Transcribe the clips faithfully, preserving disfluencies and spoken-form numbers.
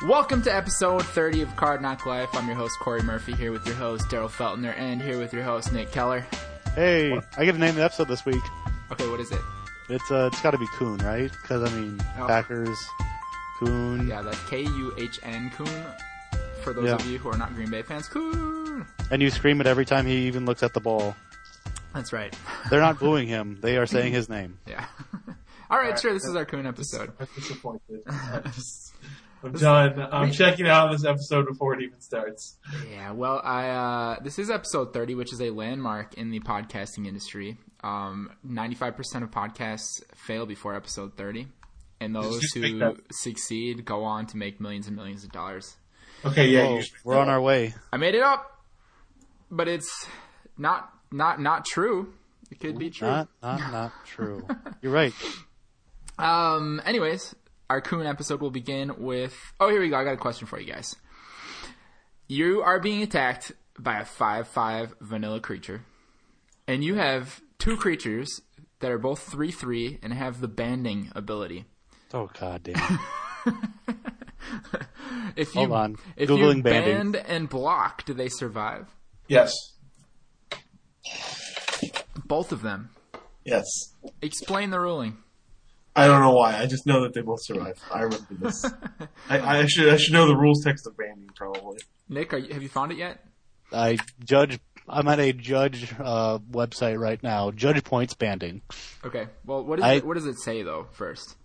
Welcome to episode thirty of Card Knock Life. I'm your host, Corey Murphy, here with your host, Daryl Feltner, and here with your host, Nick Keller. Hey, I get to name the episode this week. Okay, what is it? It's uh, it's got to be Kuhn, right? Because, I mean, oh. Packers, Kuhn. Yeah, that's K U H N, Kuhn. For those yeah. of you who are not Green Bay fans, Kuhn! And you scream it every time he even looks at the ball. That's right. They're not booing him. They are saying his name. Yeah. All right, All right, sure, this is our Kuhn episode. I'm disappointed. I'm done. I'm checking out this episode before it even starts. Yeah, well, I uh, this is episode thirty, which is a landmark in the podcasting industry. Um, ninety-five percent of podcasts fail before episode thirty, and those who succeed go on to make millions and millions of dollars. Okay, yeah, oh, we're on our way. I made it up, but it's not not not true. It could be true. Not not not true. You're right. Um. Anyways. Our Kuhn episode will begin with... Oh, here we go. I got a question for you guys. You are being attacked by a five five vanilla creature. And you have two creatures that are both three three and have the banding ability. Oh, god damn. if you, Hold on. If Googling you banding. band and block, do they survive? Yes. Both of them. Yes. Explain the ruling. I don't know why. I just know that they both survive. I remember this. I, I should I should know the rules text of banding probably. Nick, are you, have you found it yet? I judge. I'm at a judge uh, website right now. Judge points banding. Okay. Well, what, is I, it, what does it say though? First.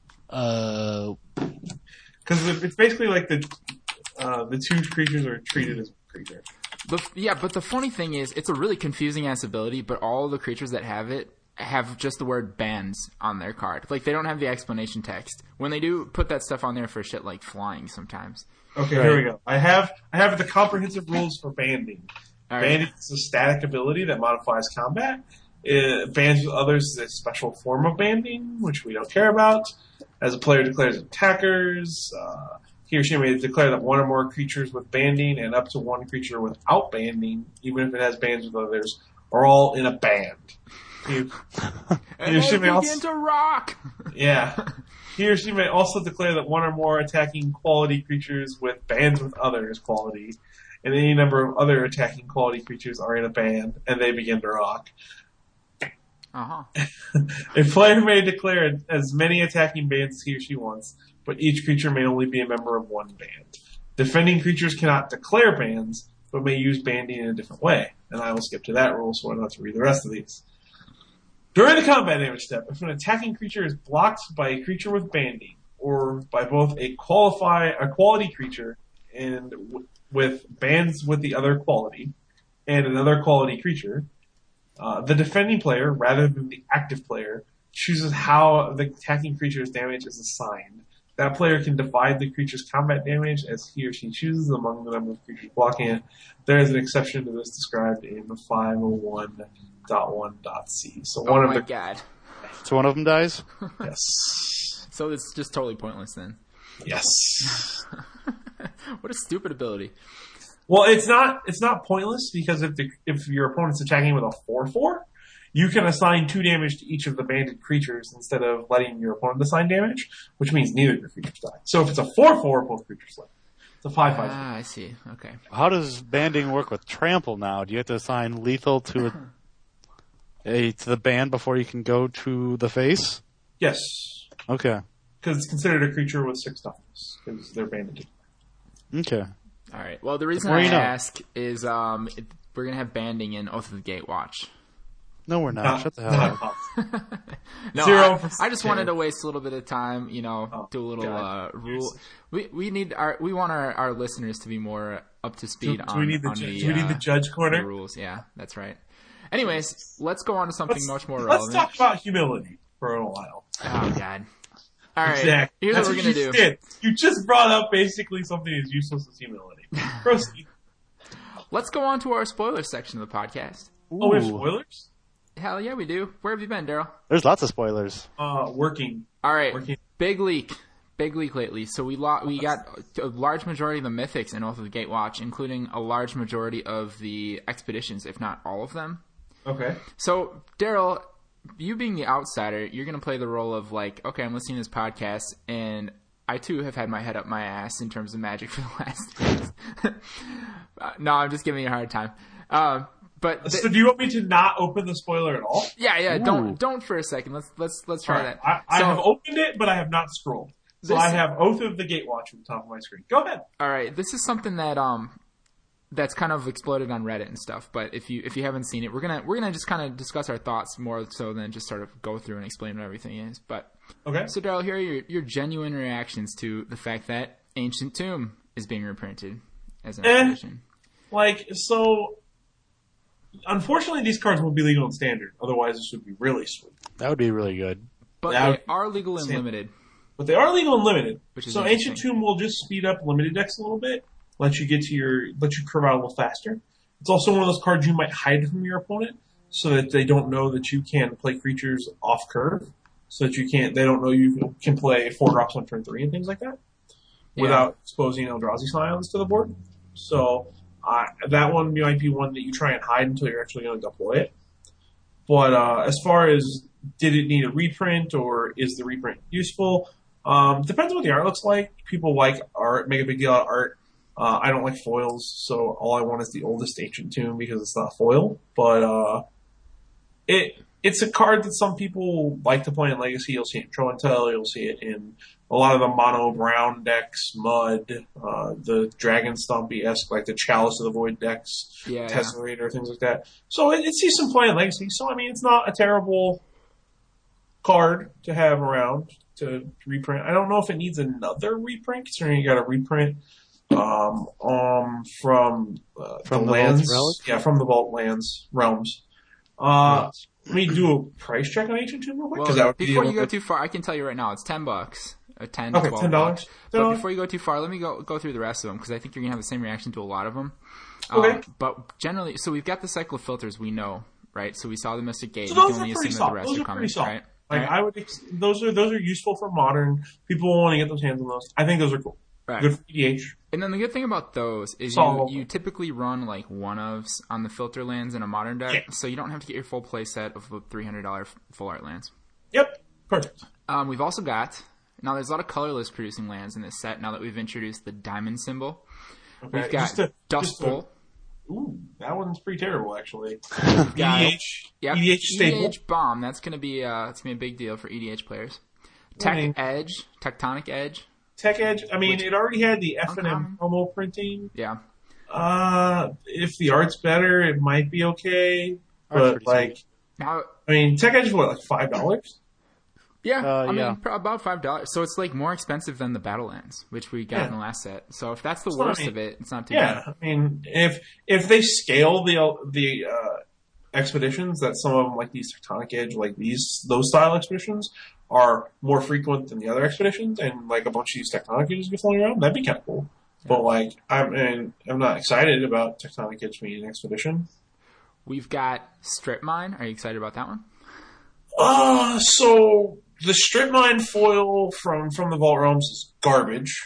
Uh. Because it's basically like the uh, the two creatures are treated as a creature. The, yeah, but the funny thing is, it's a really confusing ass ability. But all the creatures that have it have just the word bands on their card. Like, they don't have the explanation text. When they do put that stuff on there for shit like flying sometimes. Okay, right. Here we go. I have I have the comprehensive rules for banding. All right. Banding is a static ability that modifies combat. It bands with others is a special form of banding, which we don't care about. As a player declares attackers, uh, he or she may declare that one or more creatures with banding and up to one creature without banding, even if it has bands with others, are all in a band. He, and he they begin also, to rock! Yeah. He or she may also declare that one or more attacking quality creatures with bands with others quality, and any number of other attacking quality creatures are in a band, and they begin to rock. Uh-huh. A player may declare as many attacking bands as he or she wants, but each creature may only be a member of one band. Defending creatures cannot declare bands, but may use banding in a different way. And I will skip to that rule, so I don't have to read the rest of these. During the combat damage step, if an attacking creature is blocked by a creature with banding, or by both a qualify a quality creature and w- with bands with the other quality, and another quality creature, uh, the defending player, rather than the active player, chooses how the attacking creature's damage is assigned. That player can divide the creature's combat damage as he or she chooses among the number of creatures blocking it. There is an exception to this described in five oh one point one point c. So one oh of my the god. So one of them dies? Yes. So it's just totally pointless then. Yes. What a stupid ability. Well, it's not it's not pointless because if the if your opponent's attacking with a four four, you can assign two damage to each of the banded creatures instead of letting your opponent assign damage, which means neither of your creatures die. So if it's a four four, both creatures live. It's a five five. Ah, I see. Okay. How does banding work with trample now? Do you have to assign lethal to a, a to the band before you can go to the face? Yes. Okay. Because it's considered a creature with six toughness because they're banded. Okay. All right. Well, the reason The I you know. ask is um, it, we're gonna have banding in Oath of the Gatewatch. No, we're not. Not, Shut the hell up. No, Zero I, I just wanted to waste a little bit of time, you know, Oh, do a little God. uh, rule. We we need our we want our, our listeners to be more up to speed Do, on, do we need the on ju- the, do we need the uh, judge corner? the rules. Yeah, that's right. Anyways, let's go on to something Let's, much more let's relevant. talk about humility for a while. Oh God. All right. Exactly. Here's That's what we're what gonna you do. did. You just brought up basically something as useless as humility. Proceed. Let's go on to our spoiler section of the podcast. Oh, we have Ooh. spoilers? Hell yeah, we do. Where have you been, Daryl? There's lots of spoilers. Uh, working. All right, Working. big leak, big leak lately. So we lo- we got a large majority of the mythics in Oath of the Gatewatch, including a large majority of the expeditions, if not all of them. Okay. So Daryl, you being the outsider, you're gonna play the role of like, okay, I'm listening to this podcast, and I too have had my head up my ass in terms of Magic for the last years. uh, no, I'm just giving you a hard time. Uh, but th- so do you want me to not open the spoiler at all? yeah, yeah. Ooh. Don't don't for a second. Let's let's let's try Right. that. I, I So- have opened it, but I have not scrolled. So This- I have Oath of the Gatewatch at the top of my screen. Go ahead. All right, this is something that um that's kind of exploded on Reddit and stuff. But if you if you haven't seen it, we're gonna we're gonna just kind of discuss our thoughts more so than just sort of go through and explain what everything is. But Okay. so Daryl, here are your, your genuine reactions to the fact that Ancient Tomb is being reprinted as an Eh. expedition. Like, so, unfortunately, these cards won't be legal in Standard. Otherwise, this would be really sweet. That would be really good. But That they would- are legal and Same. limited. But they are legal and limited. Which is so interesting. Ancient Tomb will just speed up limited decks a little bit, let you get to your, let you curve out a little faster. It's also one of those cards you might hide from your opponent so that they don't know that you can play creatures off curve. So that you can't, they don't know you can play four drops on turn three and things like that. Yeah. Without exposing Eldrazi Scions to the board. So, uh, that one might be one that you try and hide until you're actually going to deploy it. But, uh, as far as did it need a reprint or is the reprint useful? Um, depends on what the art looks like. People like art, make a big deal out of art. Uh, I don't like foils, so all I want is the oldest Ancient Tomb because it's not foil. But, uh, it, it's a card that some people like to play in Legacy. You'll see it in Show and Tell. You'll see it in a lot of the mono brown decks, Mud, uh, the Dragon Stompy-esque, like the Chalice of the Void decks, Yeah, yeah. Tesserator, things like that. So it, it sees some play in Legacy. So, I mean, it's not a terrible card to have around to reprint. I don't know if it needs another reprint, considering you got a reprint um, um, from, uh, From the the Vault lands. Relic? Yeah, from the Vault Lands Realms. Uh, let me do a price check on Ancient Tomb real quick. 'cause that Well, would be before the you go only- too far, I can tell you right now, it's ten bucks, or ten, Okay, twelve ten dollars. bucks. But before you go too far, let me go go through the rest of them because I think you're gonna have the same reaction to a lot of them. Okay. Um, but generally, so we've got the cycle of filters we know, right? So we saw the Mystic Gate. So We those can are only pretty assume that the soft. rest Those are are coming, pretty soft. right? Like Right. I would, ex- those are those are useful for modern people want to get those hands on those. I think those are cool. Right. Good for E D H. And then the good thing about those is you, Solvable. you typically run like one ofs on the filter lands in a modern deck, Yeah. so you don't have to get your full play set of the three hundred dollars full art lands. Yep, perfect. Um, we've also got, now there's a lot of colorless producing lands in this set now that we've introduced the diamond symbol. Okay. We've got Just to- Dust just to- Bowl. Ooh, that one's pretty terrible actually. got- E D H, Yep. E D H staple. E D H bomb. That's gonna be uh, that's gonna be a big deal for E D H players. Tech mean- Edge, Tectonic Edge. Tech Edge. I mean, Which- it already had the F and M Uncommon. promo printing. Yeah. Uh, if the art's better, it might be okay. Art's But pretty like, Now, I mean, Tech Edge is what, like five dollars? yeah, Uh, I yeah. mean pro- about five dollars. So it's like more expensive than the Battlelands, which we got Yeah. in the last set. So if that's the That's what I worst mean. of it, it's not too Yeah, bad. I mean, if if they scale the the uh, expeditions, that some of them like these Tectonic Edge, like these those style expeditions, are more frequent than the other expeditions, and like a bunch of these Tectonic Edges be floating around, that'd be kind of cool. But like, I'm and I'm not excited about Tectonic Edge being an expedition. We've got Strip Mine. Are you excited about that one? Uh, so the Strip Mine foil from from the Vault Realms is garbage.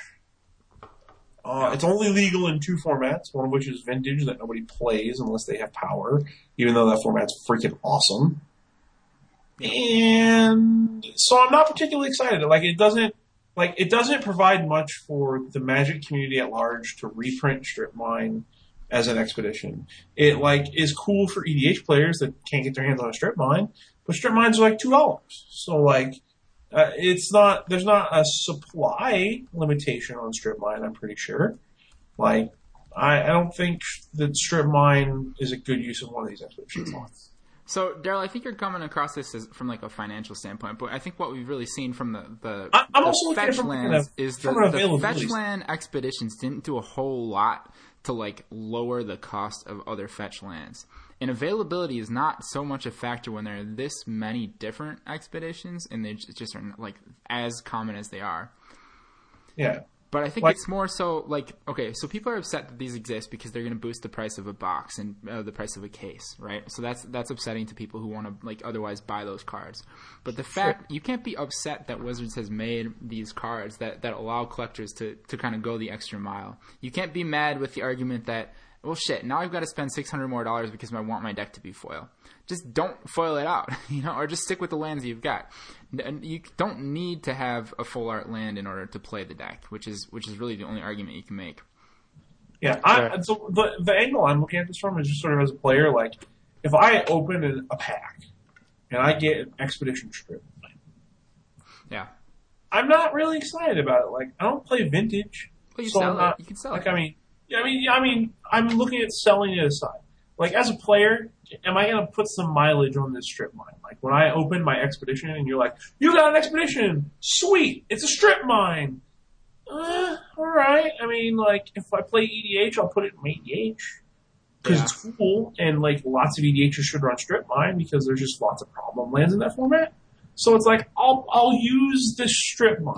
Uh, it's only legal in two formats, one of which is Vintage that nobody plays unless they have power, even though that format's freaking awesome. And so I'm not particularly excited. Like it doesn't, like it doesn't provide much for the Magic community at large to reprint Strip Mine as an expedition. It like is cool for E D H players that can't get their hands on a Strip Mine, but Strip Mines are like two dollars. So like, uh, it's not there's not a supply limitation on Strip Mine. I'm pretty sure. Like, I, I don't think that Strip Mine is a good use of one of these expeditions. So, Daryl, I think you're coming across this as, from like a financial standpoint, but I think what we've really seen from the the, I- I'm the also looking at it fetch from kind lands of- is the, from an the availability fetch land expeditions didn't do a whole lot to like lower the cost of other fetch lands. And availability is not so much a factor when there are this many different expeditions, and they just just are like as common as they are. Yeah. But I think Like- it's more so like, okay, so people are upset that these exist because they're going to boost the price of a box and uh, the price of a case, right? So that's that's upsetting to people who want to like otherwise buy those cards. But the fact you can't be upset that Wizards has made these cards that, that allow collectors to, to kind of go the extra mile. You can't be mad with the argument that well, shit, now I've got to spend six hundred more dollars because I want my deck to be foil. Just don't foil it out, you know, or just stick with the lands you've got. And you don't need to have a full art land in order to play the deck, which is which is really the only argument you can make. Yeah, I, so the the angle I'm looking at this from is just sort of as a player, like if I open a pack and I get an Expedition Strip, yeah, I'm not really excited about it. Like I don't play Vintage, well, you so sell I'm not, it. You can sell like, it. I mean, yeah, I mean, I mean, I'm looking at selling it aside. Like as a player, am I going to put some mileage on this strip mine? Like when I open my Expedition and you're like, "You got an Expedition, sweet! It's a strip mine." Uh, all right. I mean, like, if I play E D H, I'll put it in my E D H because Yeah. it's cool, and like lots of E D Hs should run strip mine because there's just lots of problem lands in that format. So it's like I'll I'll use this strip mine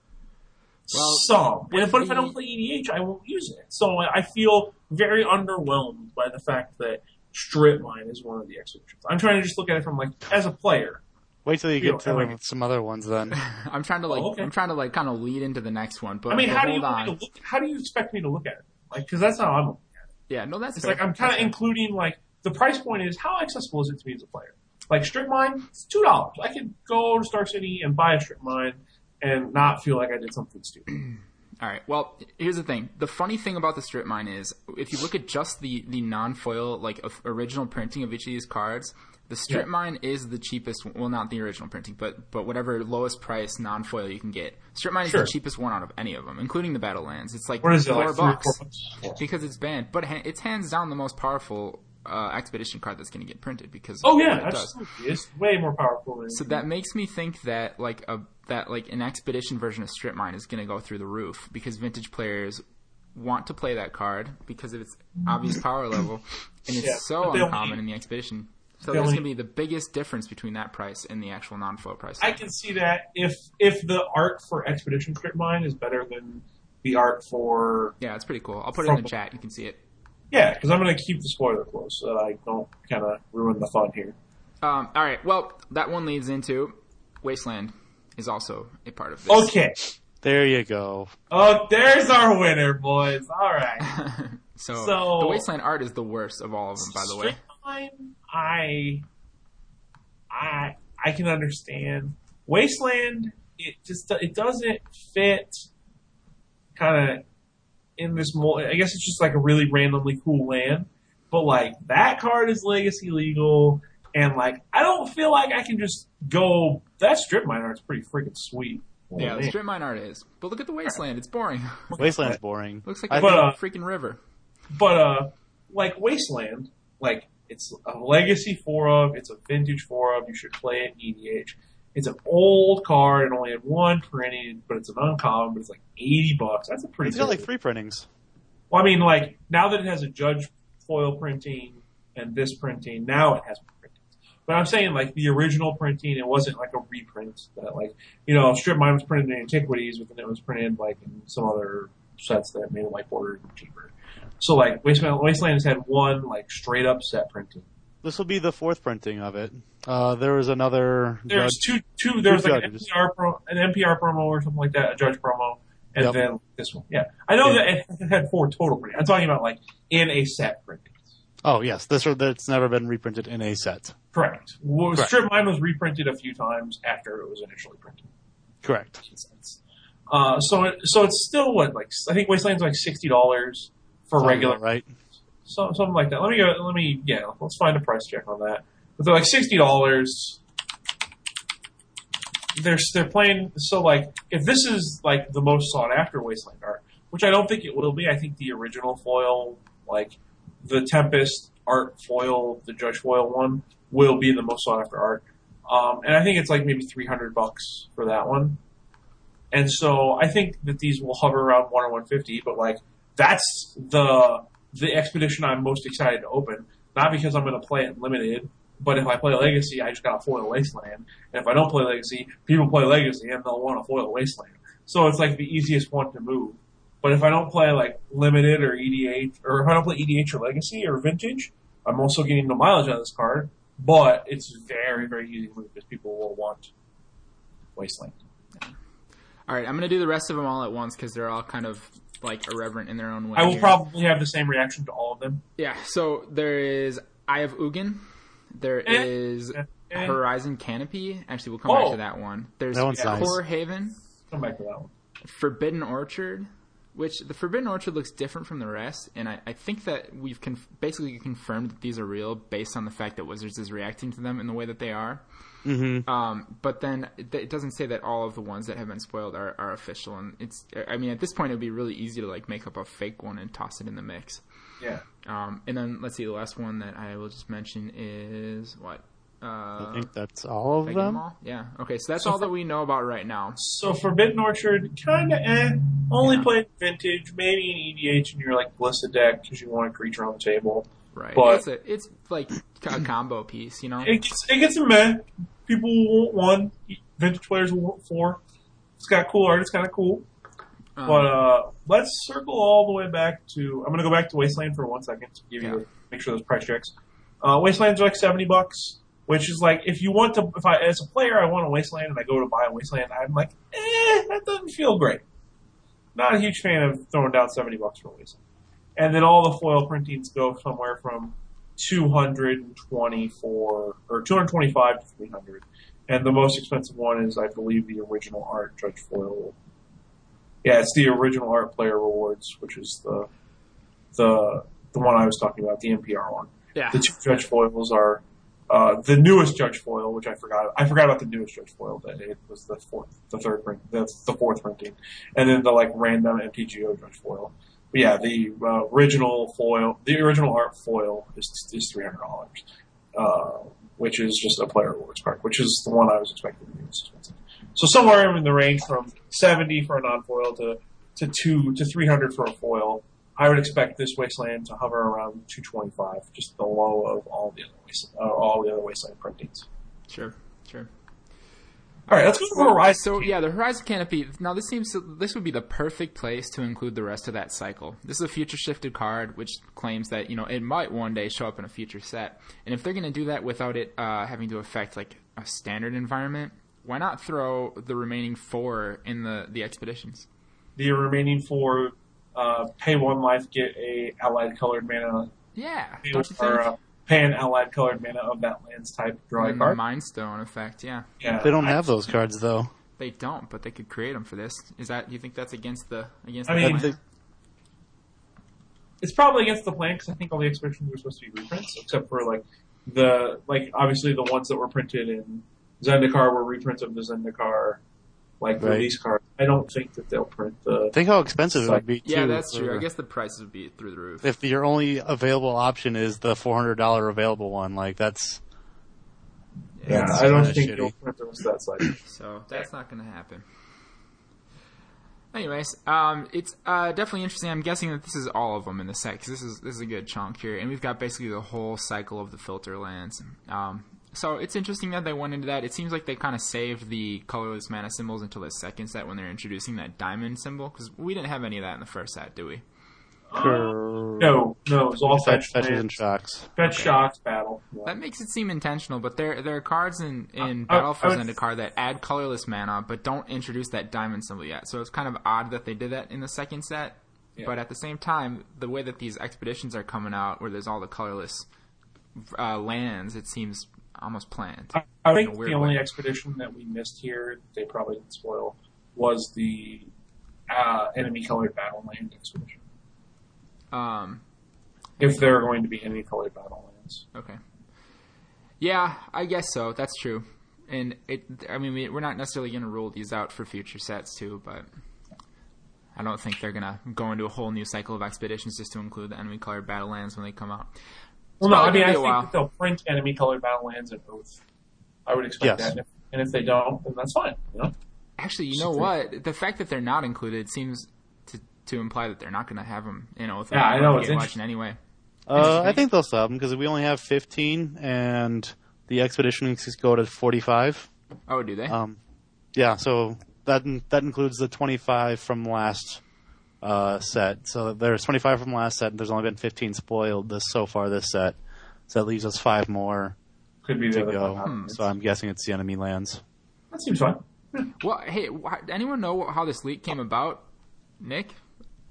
Well, some, with but if I the- don't play E D H, I won't use it. So I feel very underwhelmed by the fact that strip mine is one of the Expeditions. I'm trying to just look at it from like as a player. Wait till you You get to know, like- some other ones then. I'm trying to like Oh, okay. I'm trying to like kind of lead into the next one, but I mean, but how do you hold want me on. to look? How do you expect me to look at it? Like, because that's how I'm looking at it. Yeah, no, that's It's fair. like I'm kind That's of fair. including like the price point is how accessible is it to me as a player? Like strip mine, it's two dollars. I could go to Star City and buy a strip mine and not feel like I did something stupid. All right. Well, here's the thing. The funny thing about the strip mine is, if you look at just the, the non-foil, like of- original printing of each of these cards, the strip Yeah. mine is the cheapest. Well, not the original printing, but but whatever lowest price non-foil you can get. Strip mine is Sure. the cheapest one out of any of them, including the Battlelands. It's like What is it, four like three or bucks four bucks? because it's banned, but ha- it's hands down the most powerful uh, expedition card that's going to get printed because Oh of yeah, what it does. absolutely. It's way more powerful than So that makes me think that like a that like an expedition version of strip mine is going to go through the roof because vintage players want to play that card because of its obvious power level, and it's Yeah, so but they uncommon only- in the expedition. So they there's only- going to be the biggest difference between that price and the actual non-foil price. I can see that if if the art for Expedition Strip Mine is better than the art for Yeah, it's pretty cool. I'll put it in the chat. You can see it. yeah, because I'm going to keep the spoiler close so that I don't kind of ruin the fun here. Um, all right. Well, that one leads into Wasteland is also a part of this. Okay. There you go. Oh, there's our winner, boys. All right. So, So- the Wasteland art is the worst of all of them, by the way. Strip Mine, I, I, I can understand. Wasteland, it just it doesn't fit. Kind of in this mold. I guess it's just like a really randomly cool land, but like that card is legacy legal, and like I don't feel like I can just go. That strip mine art's pretty freaking sweet. Oh, Yeah, the man. strip mine art is. But look at the Wasteland. It's boring. Wasteland's boring. Looks like I a think- uh, freaking river. But uh, like Wasteland, like it's a legacy four of, it's a vintage four of. You should play it in E D H. It's an old card and only had one printing, but it's an uncommon. But it's like eighty bucks. That's a pretty. It's got like good- three printings. Well, I mean, like now that it has a Judge foil printing and this printing, now it has printings. But I'm saying like the original printing, it wasn't like a reprint. That like you know, Strip Mine was printed in Antiquities, but then it was printed like in some other sets that made it like ordered cheaper. So like Wasteland, Wasteland has had one like straight up set printing. This will be the fourth printing of it. Uh, there was another. There's judge- two, two. There's two like an N judges. P R pro, an N P R promo or something like that, a Judge promo, and Yep. then this one. Yeah, I know Yeah. that it had four total printings. I'm talking about like in a set printing. Oh yes, this one that's never been reprinted in a set. Correct. Well, Correct. Strip Mine was reprinted a few times after it was initially printed. Correct. Uh, so it, so it's still what like I think Wasteland's like sixty dollars for Sounds regular, about right? so, something like that. Let me go. Let me yeah. Let's find a price check on that. But they're like sixty dollars. They're they're playing so like if this is like the most sought after Wasteland art, which I don't think it will be. I think the original foil, like the Tempest art foil, the Judge foil one, will be the most sought after art. Um, and I think it's like maybe three hundred bucks for that one. And so I think that these will hover around one or one fifty, but like that's the the expedition I'm most excited to open. Not because I'm going to play it limited, but if I play Legacy, I just got to foil Wasteland. And if I don't play Legacy, people play Legacy and they'll want to foil Wasteland. So it's like the easiest one to move. But if I don't play like limited or E D H, or if I don't play E D H or Legacy or Vintage, I'm also getting no mileage out of this card. But it's very, very easy to move because people will want Wasteland. All right, I'm going to do the rest of them all at once because they're all kind of like irreverent in their own way. I will here. probably have the same reaction to all of them. Yeah. So there is Eye of Ugin. There Eh. is Eh. Eh. Horizon Canopy. Actually, we'll come Oh. back to that one. There's That one's nice. Core Haven, Come back to that one. Forbidden Orchard. Which the Forbidden Orchard looks different from the rest, and I, I think that we've conf- basically confirmed that these are real based on the fact that Wizards is reacting to them in the way that they are. Mm-hmm. Um, but then it, it doesn't say that all of the ones that have been spoiled are, are official, and it's. I mean, at this point, it would be really easy to like make up a fake one and toss it in the mix. Yeah. Um, and then let's see, the last one that I will just mention is what. Uh, I think that's all of did I get them them. all? Yeah. Okay, so that's So all for- that we know about right now. So Forbidden Orchard, kind of eh. Only Yeah. played Vintage, maybe an E D H in your like Ballista deck because you want a creature on the table. Right. But- it's, a, it's like a combo piece, you know. It gets, it gets a meh. People will want one. Vintage players will want four. It's got cool art. It's kind of cool. Um, But uh, let's circle all the way back to. I'm going to go back to Wasteland for one second to give Yeah. you make sure those price checks. Uh, Wastelands are like seventy bucks, which is like if you want to. If I as a player I want a Wasteland and I go to buy a Wasteland, I'm like, eh, that doesn't feel great. Not a huge fan of throwing down seventy bucks for a Wasteland. And then all the foil printings go somewhere from two hundred twenty-four or two hundred twenty-five to three hundred. And the most expensive one is, I believe, the original art Judge Foil. Yeah, it's the original art player rewards, which is the the the one I was talking about, the N P R one. yeah. The two Judge Foils are uh, the newest Judge Foil, which I forgot. I forgot about the newest Judge Foil. That it was the fourth, the third print, that's the fourth printing, and then the like random M T G O Judge Foil. But yeah, the uh, original foil, the original art foil is is three hundred dollars, uh, which is just a player rewards card, which is the one I was expecting to be most expensive. So somewhere in the range from seventy for a non-foil to to two to three hundred for a foil. I would expect this Wasteland to hover around two twenty-five, just the low of all the other Wasteland, uh, all the other Wasteland printings. Sure, sure. All right, let's go to Horizon. So yeah, the Horizon Canopy. Now this seems to, this would be the perfect place to include the rest of that cycle. This is a future shifted card, which claims that you know it might one day show up in a future set. And if they're going to do that without it uh, having to affect like a standard environment, why not throw the remaining four in the the expeditions? The remaining four, uh, pay one life, get a allied colored mana, Yeah, pay, don't you or think? uh, pay an allied colored mana of that land's type, draw a And card. the Mind Stone effect, yeah. Yeah, They don't I- have those cards though. They don't, but they could create them for this. Is that? Do you think that's against the against? I the mean, plan? It's probably against the plan because I think all the expeditions were supposed to be reprints, except for like the like obviously the ones that were printed in Zendikar were reprints of the Zendikar like Right. release cards. I don't think that they'll print the. Think how expensive it would be. yeah, too, that's true. for- I guess the prices would be through the roof. if your only available option is the four hundred dollar available one, like that's Yeah, that's I don't kinda think shitty. they'll print the rest of that side. So that's not going to happen. Anyways, um, it's uh, definitely interesting. I'm guessing that this is all of them in the set because this is this is a good chunk here, and we've got basically the whole cycle of the filter lands. Um, so it's interesting that they went into that. It seems like they kind of saved the colorless mana symbols until the second set when they're introducing that diamond symbol because we didn't have any of that in the first set, do we? No, no, it was all fetch, fetch, fetches and shocks. fetch shocks battle. Yeah. That makes it seem intentional, but there there are cards in, in I- Battle I for would- Zendikar that add colorless mana, but don't introduce that diamond symbol yet. So it's kind of odd that they did that in the second set. Yeah. But at the same time, the way that these expeditions are coming out, where there's all the colorless uh, lands, it seems almost planned. I, I in think a the weird only way. expedition that we missed here, they probably didn't spoil, was the uh, enemy colored battle land expedition. Um, If there are going to be any colored battle lands. okay. Yeah, I guess so. That's true. And it, I mean, we, we're not necessarily going to rule these out for future sets too, but I don't think they're going to go into a whole new cycle of expeditions just to include the enemy colored battle lands when they come out. Well, no, I probably mean, I gonna be a think while. that they'll print enemy colored battle lands in Oath. I would expect Yes. that. And if, and if they don't, then that's fine. You know? Actually, you know what? The fact that they're not included seems to to imply that they're not going to have them in Oath. Yeah, I know, Get it's watching anyway. Uh, I think they'll sub them because we only have fifteen, and the expeditions go to forty-five. Oh, do they? Um, yeah, so that that includes the twenty-five from last uh, set. So there's twenty-five from last set, and there's only been fifteen spoiled this so far this set. So that leaves us five more Could be the to other go. one. So I'm guessing it's the enemy lands. That seems fine. Well, hey, wh- anyone know how this leak came about? Nick?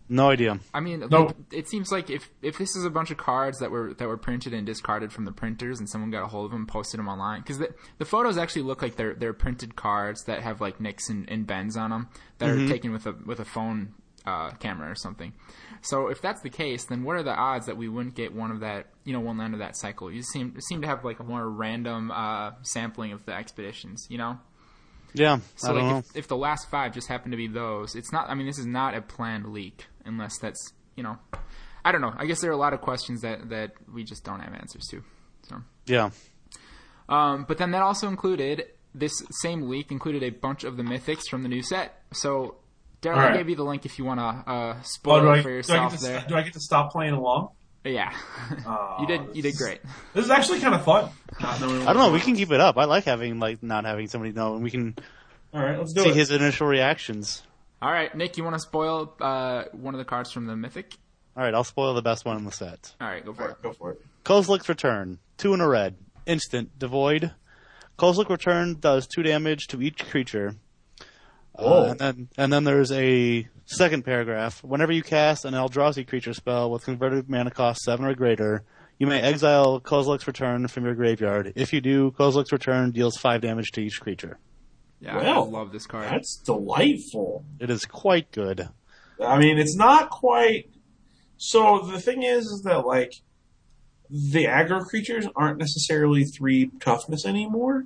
No idea. I mean, Nope. it, it seems like if, if this is a bunch of cards that were that were printed and discarded from the printers, and someone got a hold of them, and posted them online, because the, the photos actually look like they're they're printed cards that have like nicks and, and bends on them that Mm-hmm. are taken with a with a phone uh, camera or something. So if that's the case, then what are the odds that we wouldn't get one of that, you know, one end of that cycle? You seem seem to have like a more random uh, sampling of the expeditions, you know. Yeah, So I don't like know. if, if the last five just happen to be those, it's not. I mean, this is not a planned leak, unless that's, you know, I don't know. I guess there are a lot of questions that, that we just don't have answers to. So, Yeah. um, but then that also included this same leak included a bunch of the mythics from the new set. So, Daryl, All right. I gave you the link if you want to uh, Oh, spoil do, it I, for do, I yourself get to, there. do I get to stop playing along? Yeah, Oh, you did. You did this- great. This is actually kind of fun. Not knowing I don't know. We can keep it up. I like having like not having somebody know, and we can All right, let's do see it. his initial reactions. All right, Nick, you want to spoil uh, one of the cards from the mythic? All right, I'll spoil the best one in the set. All right, go All for it. right, go for it. Kozilek's Return. Two in a red. Instant. Devoid. Kozilek Return does two damage to each creature. Whoa. Uh, and, then, and then there's a second paragraph. Whenever you cast an Eldrazi creature spell with converted mana cost seven or greater, you may exile Kozilek's Return from your graveyard. If you do, Kozilek's Return deals five damage to each creature. Yeah, Well, I love this card. That's delightful. It is quite good. I mean, it's not quite. So the thing is, is that like the aggro creatures aren't necessarily three toughness anymore,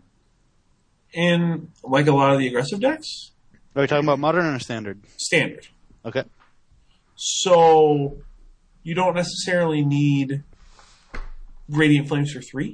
in like a lot of the aggressive decks. Are we talking about modern or standard? Standard. Okay. So you don't necessarily need Radiant Flames for three,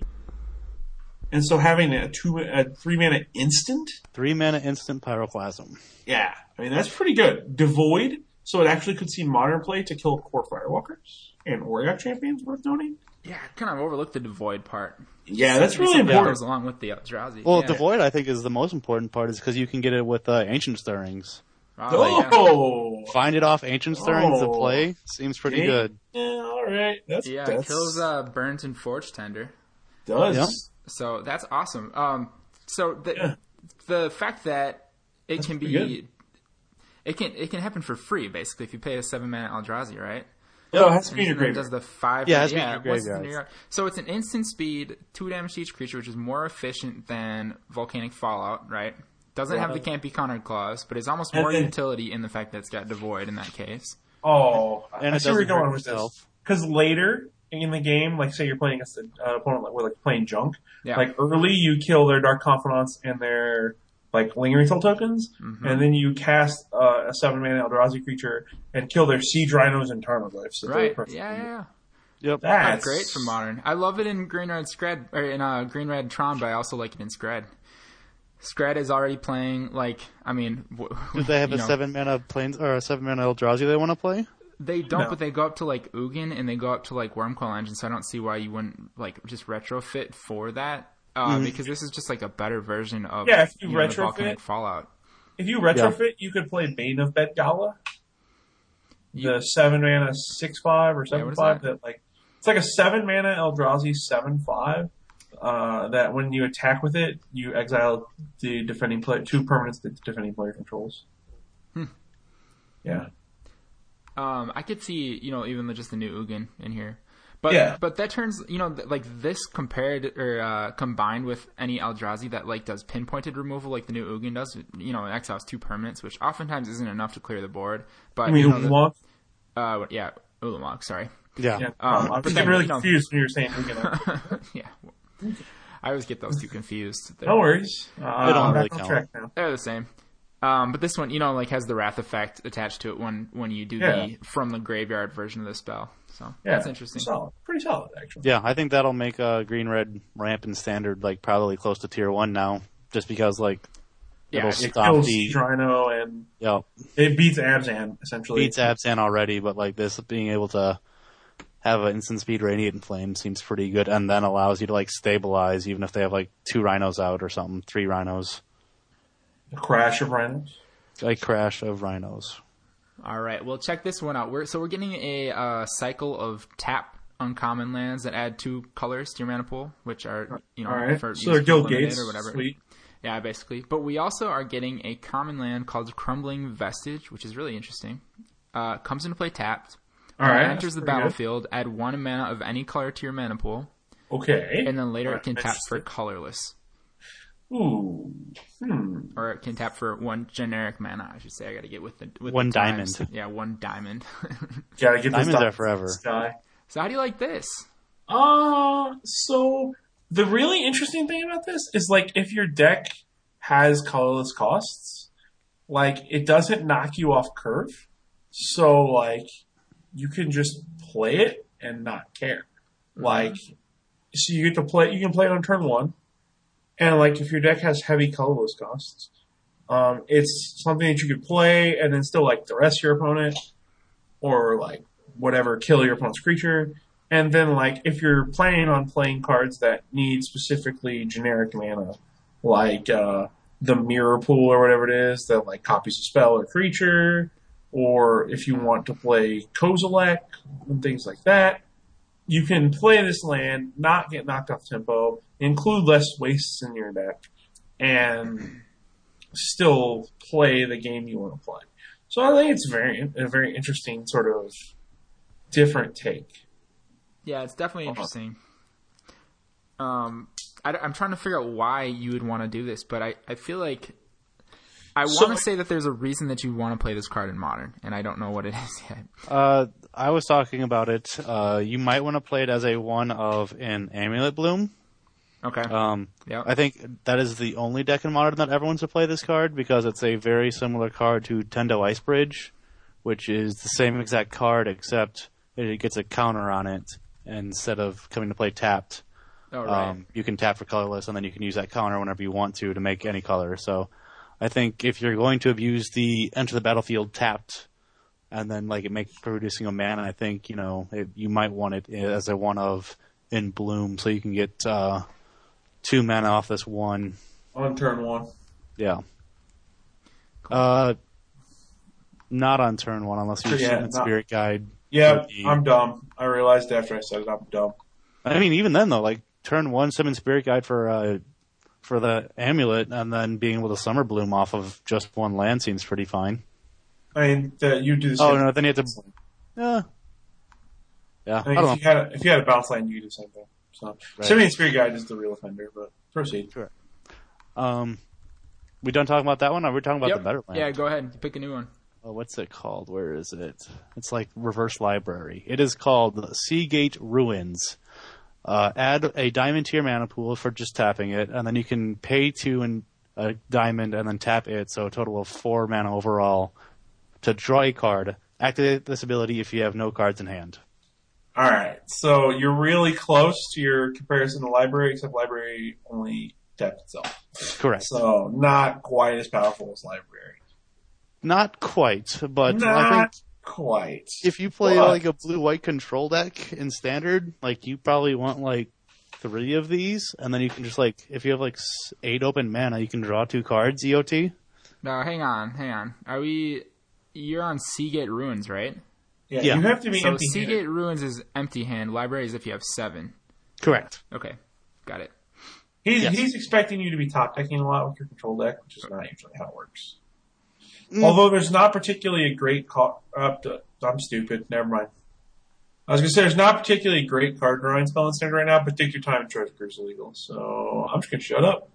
and so having a two a three mana instant, Three mana instant Pyroclasm. yeah, I mean that's pretty good. Devoid, so it actually could see modern play to kill core Firewalkers and Auriok champions. Worth noting. Yeah, I kind of overlooked the devoid part. Yeah, that's really Something that important. goes along with the Eldrazi. Well, yeah. Devoid, I think, is the most important part, is because you can get it with uh, Ancient Stirrings. Oh, yeah. Oh, Find it off Ancient Stirrings to Oh. play seems pretty Yeah. good. yeah, all right. That's Yeah, that's, it kills uh, Burnt and Forge Tender. does. Yeah. So that's awesome. Um, so the Yeah. the fact that it That's can pretty be, good. it can it can happen for free basically if you pay a seven mana Eldrazi, right? No, it has to be in And your it does graveyard. the five. Yeah, it has to be in your what's the graveyard. New York- So it's an instant speed, two damage to each creature, which is more efficient than Volcanic Fallout, right? Doesn't have the can't be countered clause, but it's almost And more then- utility in the fact that it's got devoid in that case. Oh, And I it see where you're doesn't hurt going with yourself. this. Because later in the game, like say you're playing against an uh, opponent like we're like playing junk. Yeah. Like early, you kill their Dark Confidants and their like Lingering Soul tokens, Mm-hmm. and then you cast uh, a seven mana Eldrazi creature and kill their Siege Rhinos and Tarmogoyfs. So they're Right. perfect. Yeah, yeah, yeah. Yep. That's That's great for modern. I love it in green red Scred or in uh, green red Tron, but I also like it in Scred. Scred is already playing like I mean, w- Do they have you a know, seven mana planes or a seven mana Eldrazi they want to play? They don't, No. but they go up to like Ugin and they go up to like Wormcoil Engine. So I don't see why you wouldn't like just retrofit for that uh, because this is just like a better version of Yeah, if you know, the retrofit- Volcanic Fallout. If you retrofit, you could play Bane of Bedgala, You- the seven mana six five or what seven is five that? that like it's like a seven mana Eldrazi seven five. Uh, that when you attack with it, you exile the defending player two permanents that the defending player controls. Hmm. Yeah, Um, I could see, you know, even just the new Ugin in here. But Yeah. but that turns, you know, th- like this compared or uh, combined with any Eldrazi that like does pinpointed removal like the new Ugin does, you know, it exiles two permanents, which oftentimes isn't enough to clear the board. But I mean, you know, the- Ulamog. uh, yeah, Ulamog, sorry. Yeah. Yeah, Um, um, I but was then, getting really you know- confused when you were saying Ugin. yeah. I always get those two confused. They're, No worries. Uh, They don't I'm really back on count. track now. they're the same. Um, but this one, you know, like has the Wrath effect attached to it when, when you do Yeah. the from the graveyard version of the spell. So Yeah, that's interesting. Solid, pretty solid actually. Yeah, I think that'll make uh, green red ramp in standard like probably close to tier one now, just because like Yeah, it'll it It stop kills the Drino and yeah, it beats Abzan essentially. beats Absan already, but like this being able to have an instant speed radiant flame seems pretty good, and then allows you to like stabilize even if they have like two rhinos out or something, three rhinos, The crash of Rhinos. like crash of rhinos. All right, well, check this one out. We're so we're getting a uh, cycle of tap uncommon lands that add two colors to your mana pool, which are you know All right, for so they're use for guild limited gates. or whatever. Sweet. Yeah, basically. But we also are getting a common land called Crumbling Vestige, which is really interesting. Uh, comes into play tapped. All When right. it enters the that's pretty battlefield, add one mana of any color to your mana pool, good. Okay. and then later All it can right, tap for interesting. colorless. Ooh. Hmm. Or it can tap for one generic mana, I should say. I gotta get with the with One the times. diamond. Yeah, one diamond. Gotta get Diamonds this are forever. Sky. So how do you like this? Uh, so the really interesting thing about this is like if your deck has colorless costs, like it doesn't knock you off curve. So like you can just play it and not care. Like so you get to play you can play it on turn one. And like if your deck has heavy colorless costs, um, it's something that you could play and then still like the rest of your opponent or like whatever, kill your opponent's creature. And then, like, if you're planning on playing cards that need specifically generic mana, like uh, the Mirror Pool or whatever it is, that, like, copies a spell or creature, or if you want to play Kozilek and things like that, you can play this land, not get knocked off tempo, include less wastes in your deck, and still play the game you want to play. So I think it's very a very interesting sort of different take. Yeah, it's definitely Uh-huh. interesting. Um, I, am trying to figure out why you would want to do this, but I, I feel like I So- want to say that there's a reason that you want to play this card in Modern, and I don't know what it is yet. Uh, I was talking about it. Uh, you might want to play it as a one of an Amulet Bloom. Okay. Um, Yeah. I think that is the only deck in Modern that ever wants to play this card because it's a very similar card to Tendo Icebridge, which is the same exact card except it gets a counter on it instead of coming to play tapped. Oh, right. Um, you can tap for colorless, and then you can use that counter whenever you want to to make any color. So, I think if you're going to abuse the enter the battlefield tapped, and then like it make producing a mana, I think you know it, you might want it as a one of in Bloom, so you can get uh, two mana off this one. On turn one. Yeah. Uh, not on turn one unless you're Yeah, Summon not- Spirit Guide. Yeah, would be- I'm dumb. I realized after I said it, I'm dumb. I mean, even then though, like turn one Summon Spirit Guide for uh, for the amulet, and then being able to Summer Bloom off of just one land seems pretty fine. I mean, uh, you do the Oh same. no, then you have to. Yeah. Yeah, I I mean, don't if know. you had a, if you had a bounce line, you do the same thing. So, Right. Simian Spirit Guide is the real offender, but proceed. Um, we done talking about that one? Or we're talking about Yep. the better land. Yeah, go ahead. Pick a new one. Oh, what's it called? Where is it? It's like Reverse Library. It is called Seagate Ruins. Uh, add a diamond to your mana pool for just tapping it, and then you can pay two and a diamond and then tap it, so a total of four mana overall to draw a card. Activate this ability if you have no cards in hand. All right, so you're really close to your comparison to Library, except Library only taps itself. Correct. So not quite as powerful as Library. Not quite, but I Not think quite. if you play But- like a blue-white control deck in Standard, like you probably want like three of these, and then you can just like, if you have like s- eight open mana, you can draw two cards, E O T. No, hang on, hang on. Are we... You're on Seagate Ruins, right? yeah, yeah. you have to be So empty. Seagate Ruins is empty hand. Library is if you have seven. Correct. Okay, got it. He's Yes. he's expecting you to be top decking a lot with your control deck, which is not usually how it works. Mm. Although there's not particularly a great card. Uh, I'm stupid. Never mind. I was gonna say there's not particularly a great card drawing spell in Standard right now, but take your time and Treasure Cruise illegal. So I'm just gonna shut up.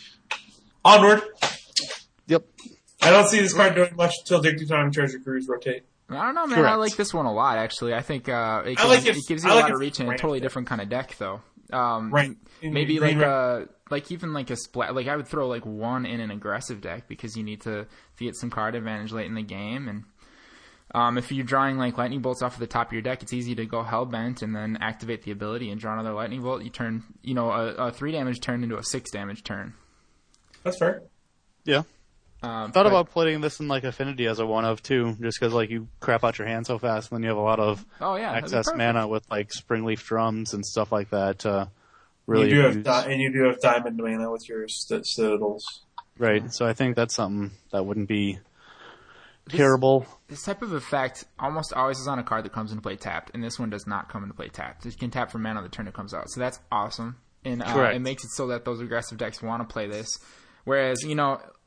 Onward. Yep. I don't see this card doing much until Dig Through Time and Treasure Cruise rotate. I don't know, man. I Correct. like this one a lot, actually. I think uh, it, I gives, like it- it gives you I a like lot it of reach in a rampant. totally different kind of deck, though. Um, Right. In Maybe green, like red- uh like even like a splat. Like I would throw like one in an aggressive deck because you need to, to get some card advantage late in the game, and um, if you're drawing like lightning bolts off of the top of your deck, it's easy to go Hellbent and then activate the ability and draw another lightning bolt. You turn, you know, a, a three damage turn into a six damage turn. That's fair. Yeah. Um, Thought but- about putting this in like Affinity as a one of too, just because like you crap out your hand so fast, and then you have a lot of Oh yeah, that'd be excess perfect. mana with like Springleaf Drums and stuff like that. Uh, really, you do have abuse. di- and you do have diamond mana with your st- citadels. Right. So I think that's something that wouldn't be terrible. This type of effect almost always is on a card that comes into play tapped, and this one does not come into play tapped. It can tap for mana on the turn it comes out, so that's awesome. And uh, Correct. it makes it so that those aggressive decks want to play this. Whereas, you know,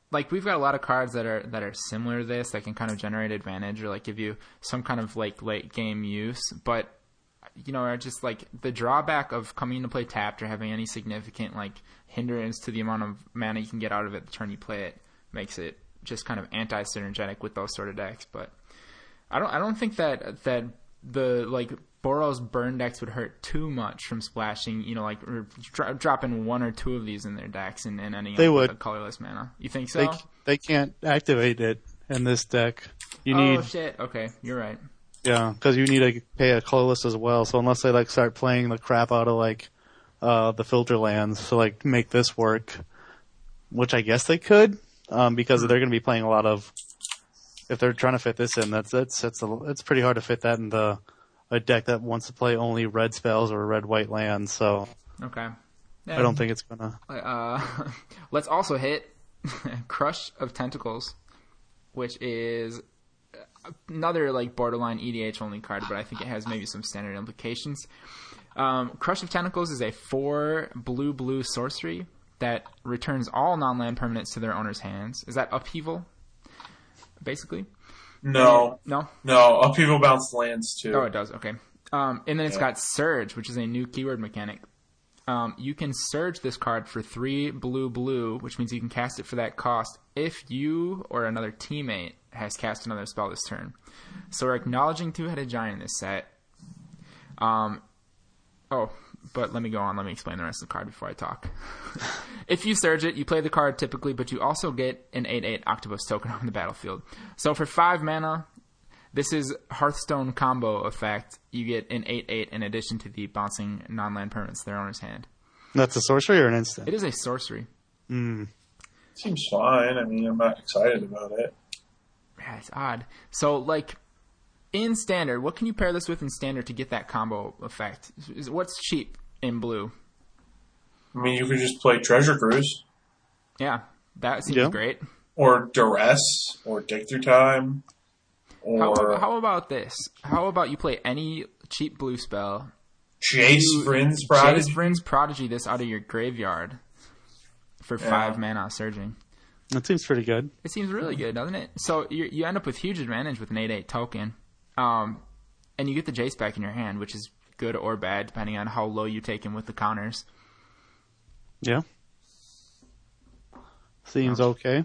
like we've got a lot of cards that are that are similar to this that can kind of generate advantage or like give you some kind of like late game use, but you know, are just like the drawback of coming into play tapped or having any significant like hindrance to the amount of mana you can get out of it the turn you play it makes it just kind of anti-synergetic with those sort of decks. But I don't I don't think that that the like Boros burn decks would hurt too much from splashing, you know, like or dro- dropping one or two of these in their decks and, and ending They up would. with a colorless mana. You think so? They they can't activate it in this deck. You oh need shit! Okay, you're right. yeah, because you need to pay a colorless as well. So unless they like start playing the crap out of like uh, the filter lands to like make this work, which I guess they could, um, because they're going to be playing a lot of. If they're trying to fit this in, that's that's that's a, it's pretty hard to fit that in the a deck that wants to play only red spells or red white lands. So Okay. I don't think it's gonna. Uh, let's also hit Crush of Tentacles, which is another like borderline E D H only card, but I think it has maybe some standard implications. Um, Crush of Tentacles is a four blue blue sorcery that returns all non-land permanents to their owner's hands. Is that upheaval? Basically, No, no. no. Upheaval bounce lands too. Oh, it does. Okay. Um, and then it's Yeah. got Surge, which is a new keyword mechanic. Um, you can Surge this card for three blue blue, which means you can cast it for that cost if you or another teammate has cast another spell this turn. So we're acknowledging Two-Headed Giant in this set. Um, oh, but let me go on. Let me explain the rest of the card before I talk. If you Surge it, you play the card typically, but you also get an eight eight Octopus token on the battlefield. So for five mana, this is Hearthstone combo effect. You get an eight eight in addition to the bouncing non-land permanents to their owner's hand. That's a sorcery or an instant? It is a sorcery. Mm. Seems fine. I mean, I'm not excited about it. Yeah, it's odd. So, like, in Standard, what can you pair this with in Standard to get that combo effect? Is- What's cheap in blue? I mean, you could just play Treasure Cruise Yeah, that seems Yeah. great. or Duress or Dig Through Time How, or how about this? How about you play any cheap blue spell? Jace Vryn's Prodigy. Jace Vryn's Prodigy this out of your graveyard for Yeah. five mana surging. That seems pretty good. It seems really good, doesn't it? So you you end up with huge advantage with an eight eight token. Um, and you get the Jace back in your hand, which is good or bad, depending on how low you take him with the counters. Yeah. Seems okay.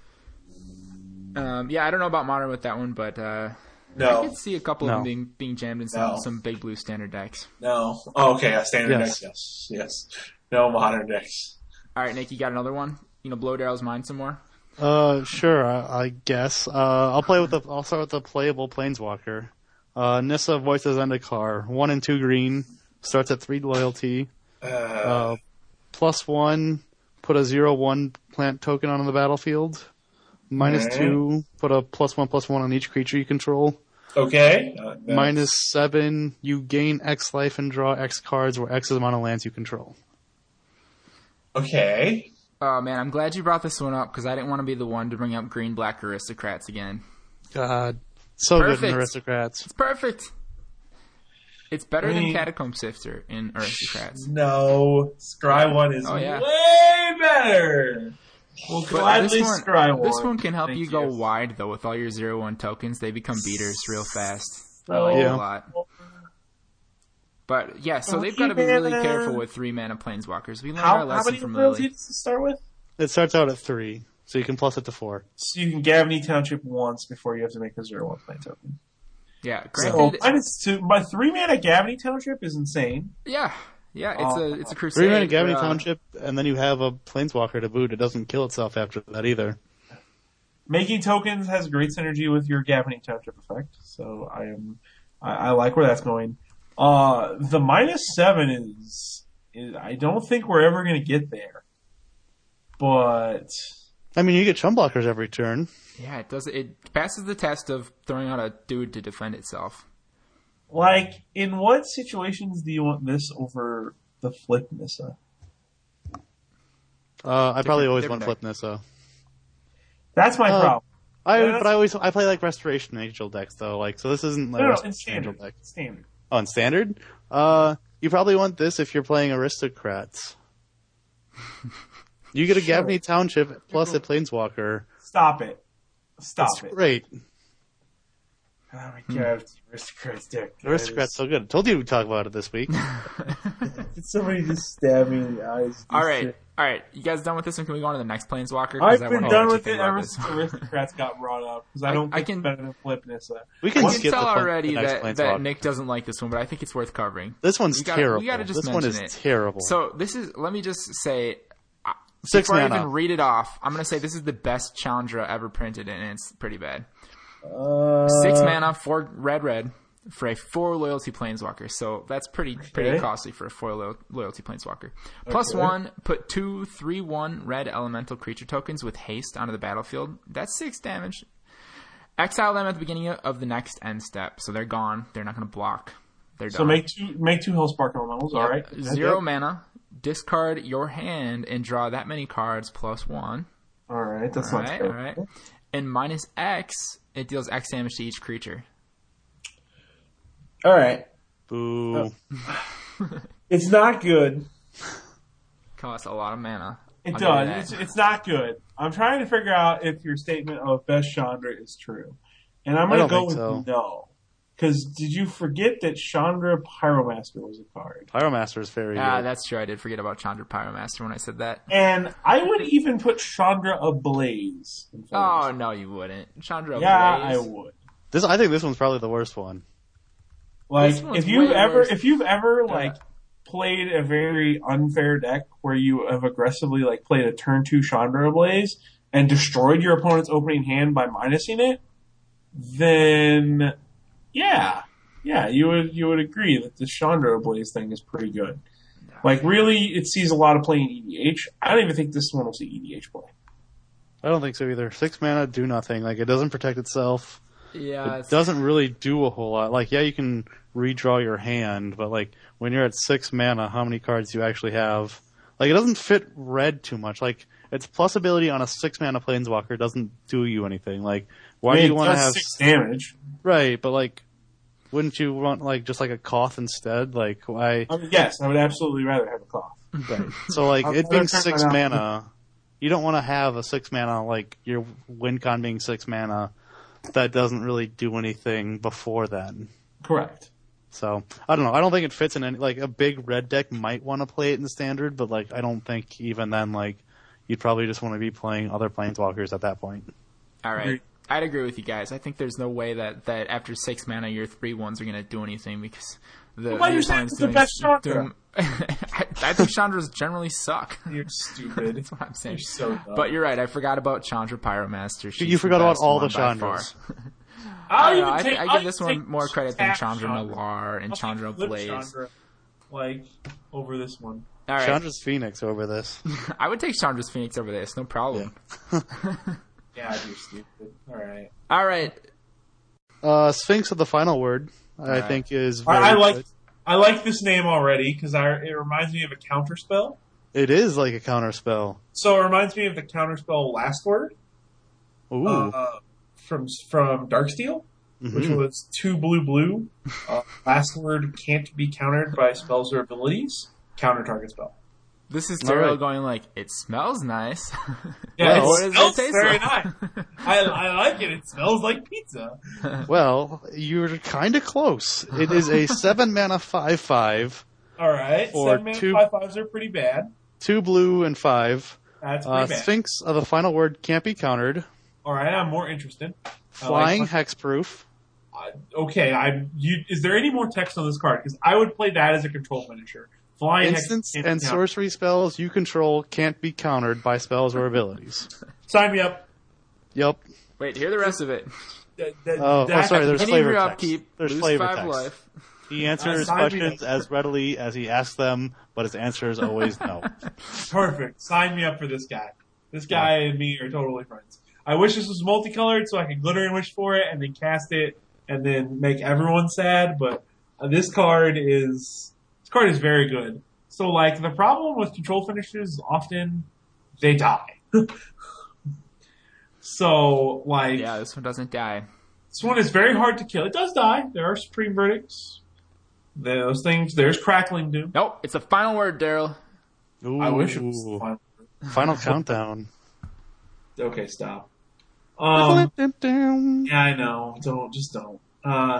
Um, yeah, I don't know about Modern with that one, but uh, I No, could see a couple No. of them being, being jammed in some, No. some big blue standard decks. no. Oh, okay, a standard Yes. deck. Yes, yes. No modern decks. All right, Nick, you got another one? You know, blow Daryl's mind some more? Uh, sure, I, I guess. Uh, I'll play with the. I'll start with the playable Planeswalker. Uh, Nissa Voices Zendikar, one and two green, starts at three loyalty. Uh, Uh, plus one, put a zero one plant token on the battlefield. Minus Okay. two, put a plus one plus one on each creature you control. okay. Uh, that's- Minus seven, you gain X life and draw X cards, where X is the amount of lands you control. Okay. Oh, man, I'm glad you brought this one up because I didn't want to be the one to bring up green-black aristocrats again. God, so good Perfect. in Aristocrats. It's perfect. It's better I mean- than Catacomb Sifter in aristocrats. No, Scry one is Oh, yeah. way better. We'll But gladly this one, Scry one. this one can help Thank you go wide though with all your zero one tokens. They become beaters real fast. I So- like it Yeah. a lot. But yeah, so Oh, they've got to be really man. careful with three mana planeswalkers. We learned How, our how lesson many from loyalty Lily. does it start with? It starts out at three, so you can plus it to four. So you can Gavany Township once before you have to make a zero one plane token. Yeah, So granted. minus two, my three mana Gavany Township is insane. yeah, yeah, it's a it's a crusade. Three mana Gavany uh, Township, and then you have a Planeswalker to boot. It doesn't kill itself after that either. Making tokens has great synergy with your Gavany Township effect, so I am I, I like where that's going. Uh, the minus seven is, is I don't think we're ever going to get there, but I mean, you get chum blockers every turn. Yeah, it does. It passes the test of throwing out a dude to defend itself. like in what situations do you want this over the Flip Nissa? Uh, I probably always different want deck. Flip Nissa. That's my Uh, problem. I Yeah, but I always I play like Restoration Angel decks though, like so this isn't like No, no, Restoration in Angel standard. deck. Standard. Oh, in standard? Uh, you probably want this if you're playing Aristocrats. You get a Sure. Gavney Township plus a Planeswalker. Stop it. Stop It's it. great. Oh my god, Aristocrat's deck. The Aristocrat's so good. I told you we'd talk about it this week. Did somebody just stab me in the eyes? All right, all right. You guys done with this one? Can we go on to the next Planeswalker? 'Cause I've I been wanna done know what with you it think about ever this. since Aristocrats got brought up because I I- don't I think can- it's better than Flip Nissa. We I can can skip tell the, pla- already the next that, Planeswalker. that Nick doesn't like this one, but I think it's worth covering. This one's We gotta- terrible. we gotta just this one is mention it. terrible. So this is. Let me just say. uh, Six Before I mana. even read it off, I'm gonna say this is the best Chandra ever printed, and it's pretty bad. Uh, Six mana, four red, red for a four loyalty planeswalker. So that's pretty pretty Okay. costly for a four lo- loyalty planeswalker. Plus Okay. one, put two three one red elemental creature tokens with haste onto the battlefield. That's six damage. Exile them at the beginning of the next end step, so they're gone. They're not gonna block. They're done. So make two make two Hellspark elementals. All right. Zero Okay. mana. Discard your hand and draw that many cards plus one. All right. That's All not right, terrible. all right. And minus X, it deals X damage to each creature. All right. Boo. It's not good. Costs a lot of mana. It I'll give you that. does. It's, it's not good. I'm trying to figure out if your statement of best Chandra is true, and I'm I going to don't go think with so. no. Because did you forget that Chandra Pyromaster was a card? Pyromaster is very Ah, good. that's true. I did forget about Chandra Pyromaster when I said that. And I would even put Chandra Ablaze. in front Oh, of no, you wouldn't. Chandra this. yeah, I Blaze. would. This, I think this one's probably the worst one. Like This one's if you've way ever worse. if you've ever like played a very unfair deck where you have aggressively like played a turn two Chandra Ablaze and destroyed your opponent's opening hand by minusing it, then yeah. Yeah, you would you would agree that the Chandra Ablaze thing is pretty good. Like really it sees a lot of play in E D H. I don't even think this one will see E D H play. I don't think so either. Six mana, do nothing. Like, it doesn't protect itself. Yeah, It it's, doesn't really do a whole lot. Like, yeah, you can redraw your hand, but like, when you're at six mana, how many cards do you actually have? Like, it doesn't fit red too much. Like, its plus ability on a six mana planeswalker doesn't do you anything. Like, why I mean, do you it want to does have six damage? right? But like, wouldn't you want like just like a Koth instead? Like, why? I mean, yes, I would absolutely rather have a Koth. Right. So like, I'll- it I'll being turn six mine off. mana, you don't want to have a six mana like your win con being six mana. That doesn't really do anything before then. Correct. So I don't know. I don't think it fits in any like a big red deck might want to play it in the standard, but like I don't think even then like you'd probably just want to be playing other planeswalkers at that point. all right. Agreed. I'd agree with you guys. I think there's no way that, that after six mana, your three ones are going to do anything because the. Why your you saying opponent's it's the doing- best Chandra? doing- I, I think Chandras generally suck. You're stupid. That's what I'm saying. You're so dumb. But you're right. I forgot about Chandra Pyromaster. She's You forgot the about best all the one by far. Chandras. I, I'll don't know, I, even take, I I'll give this even one take more credit than tap Chandra Nalar and I'll Chandra take Flip Blaze. Chandra, like over this one. All right. Chandra's Phoenix over this. I would take Chandra's Phoenix over this. No problem. Yeah, you're stupid. All right. All right. Uh, Sphinx of the Final Word, I Alright. think is very I, I like good. I like this name already because I it reminds me of a counter spell. It is like a counter spell. So it reminds me of the counter spell Last Word Ooh. uh, from from Darksteel, which Mhm. was two blue blue. Uh, Last Word can't be countered by spells or abilities. Counter target spell. This is All Daryl right. going like, it smells nice. Yeah, Well, what it does smells it taste very like? nice. I, I like it. It smells like pizza. Well, you're kind of close. It is a seven mana five five, All right, Or seven man two- five fives are pretty bad. two blue and five. That's pretty Uh, bad. Sphinx of the Final Word can't be countered. All right, I'm more interested. I Flying like- hexproof. Uh, okay, I. You, is there any more text on this card? Because I would play that as a control finisher. Flying hex Instants can't and be countered. sorcery spells you control can't be countered by spells or abilities. Sign me up. Yep. Wait, hear the rest of it. Th- th- Oh, oh, that- sorry, there's Any flavor your text. upkeep, There's lose flavor five text. life. He answers sign me questions up. as readily as he asks them, but his answer is always no. Perfect. Sign me up for this guy. This guy and me are totally friends. I wish this was multicolored so I could glitter and wish for it and then cast it and then make everyone sad. But uh, this card is this card is very good. So like the problem with control finishers is often they die. So like Yeah, this one doesn't die. this one is very hard to kill. It does die. There are supreme verdicts. Those things. There's crackling doom. Nope, it's a final word, Daryl. Ooh. I wish it was the final. Final countdown. Okay, stop. Um, yeah, I know. Don't just don't. Uh,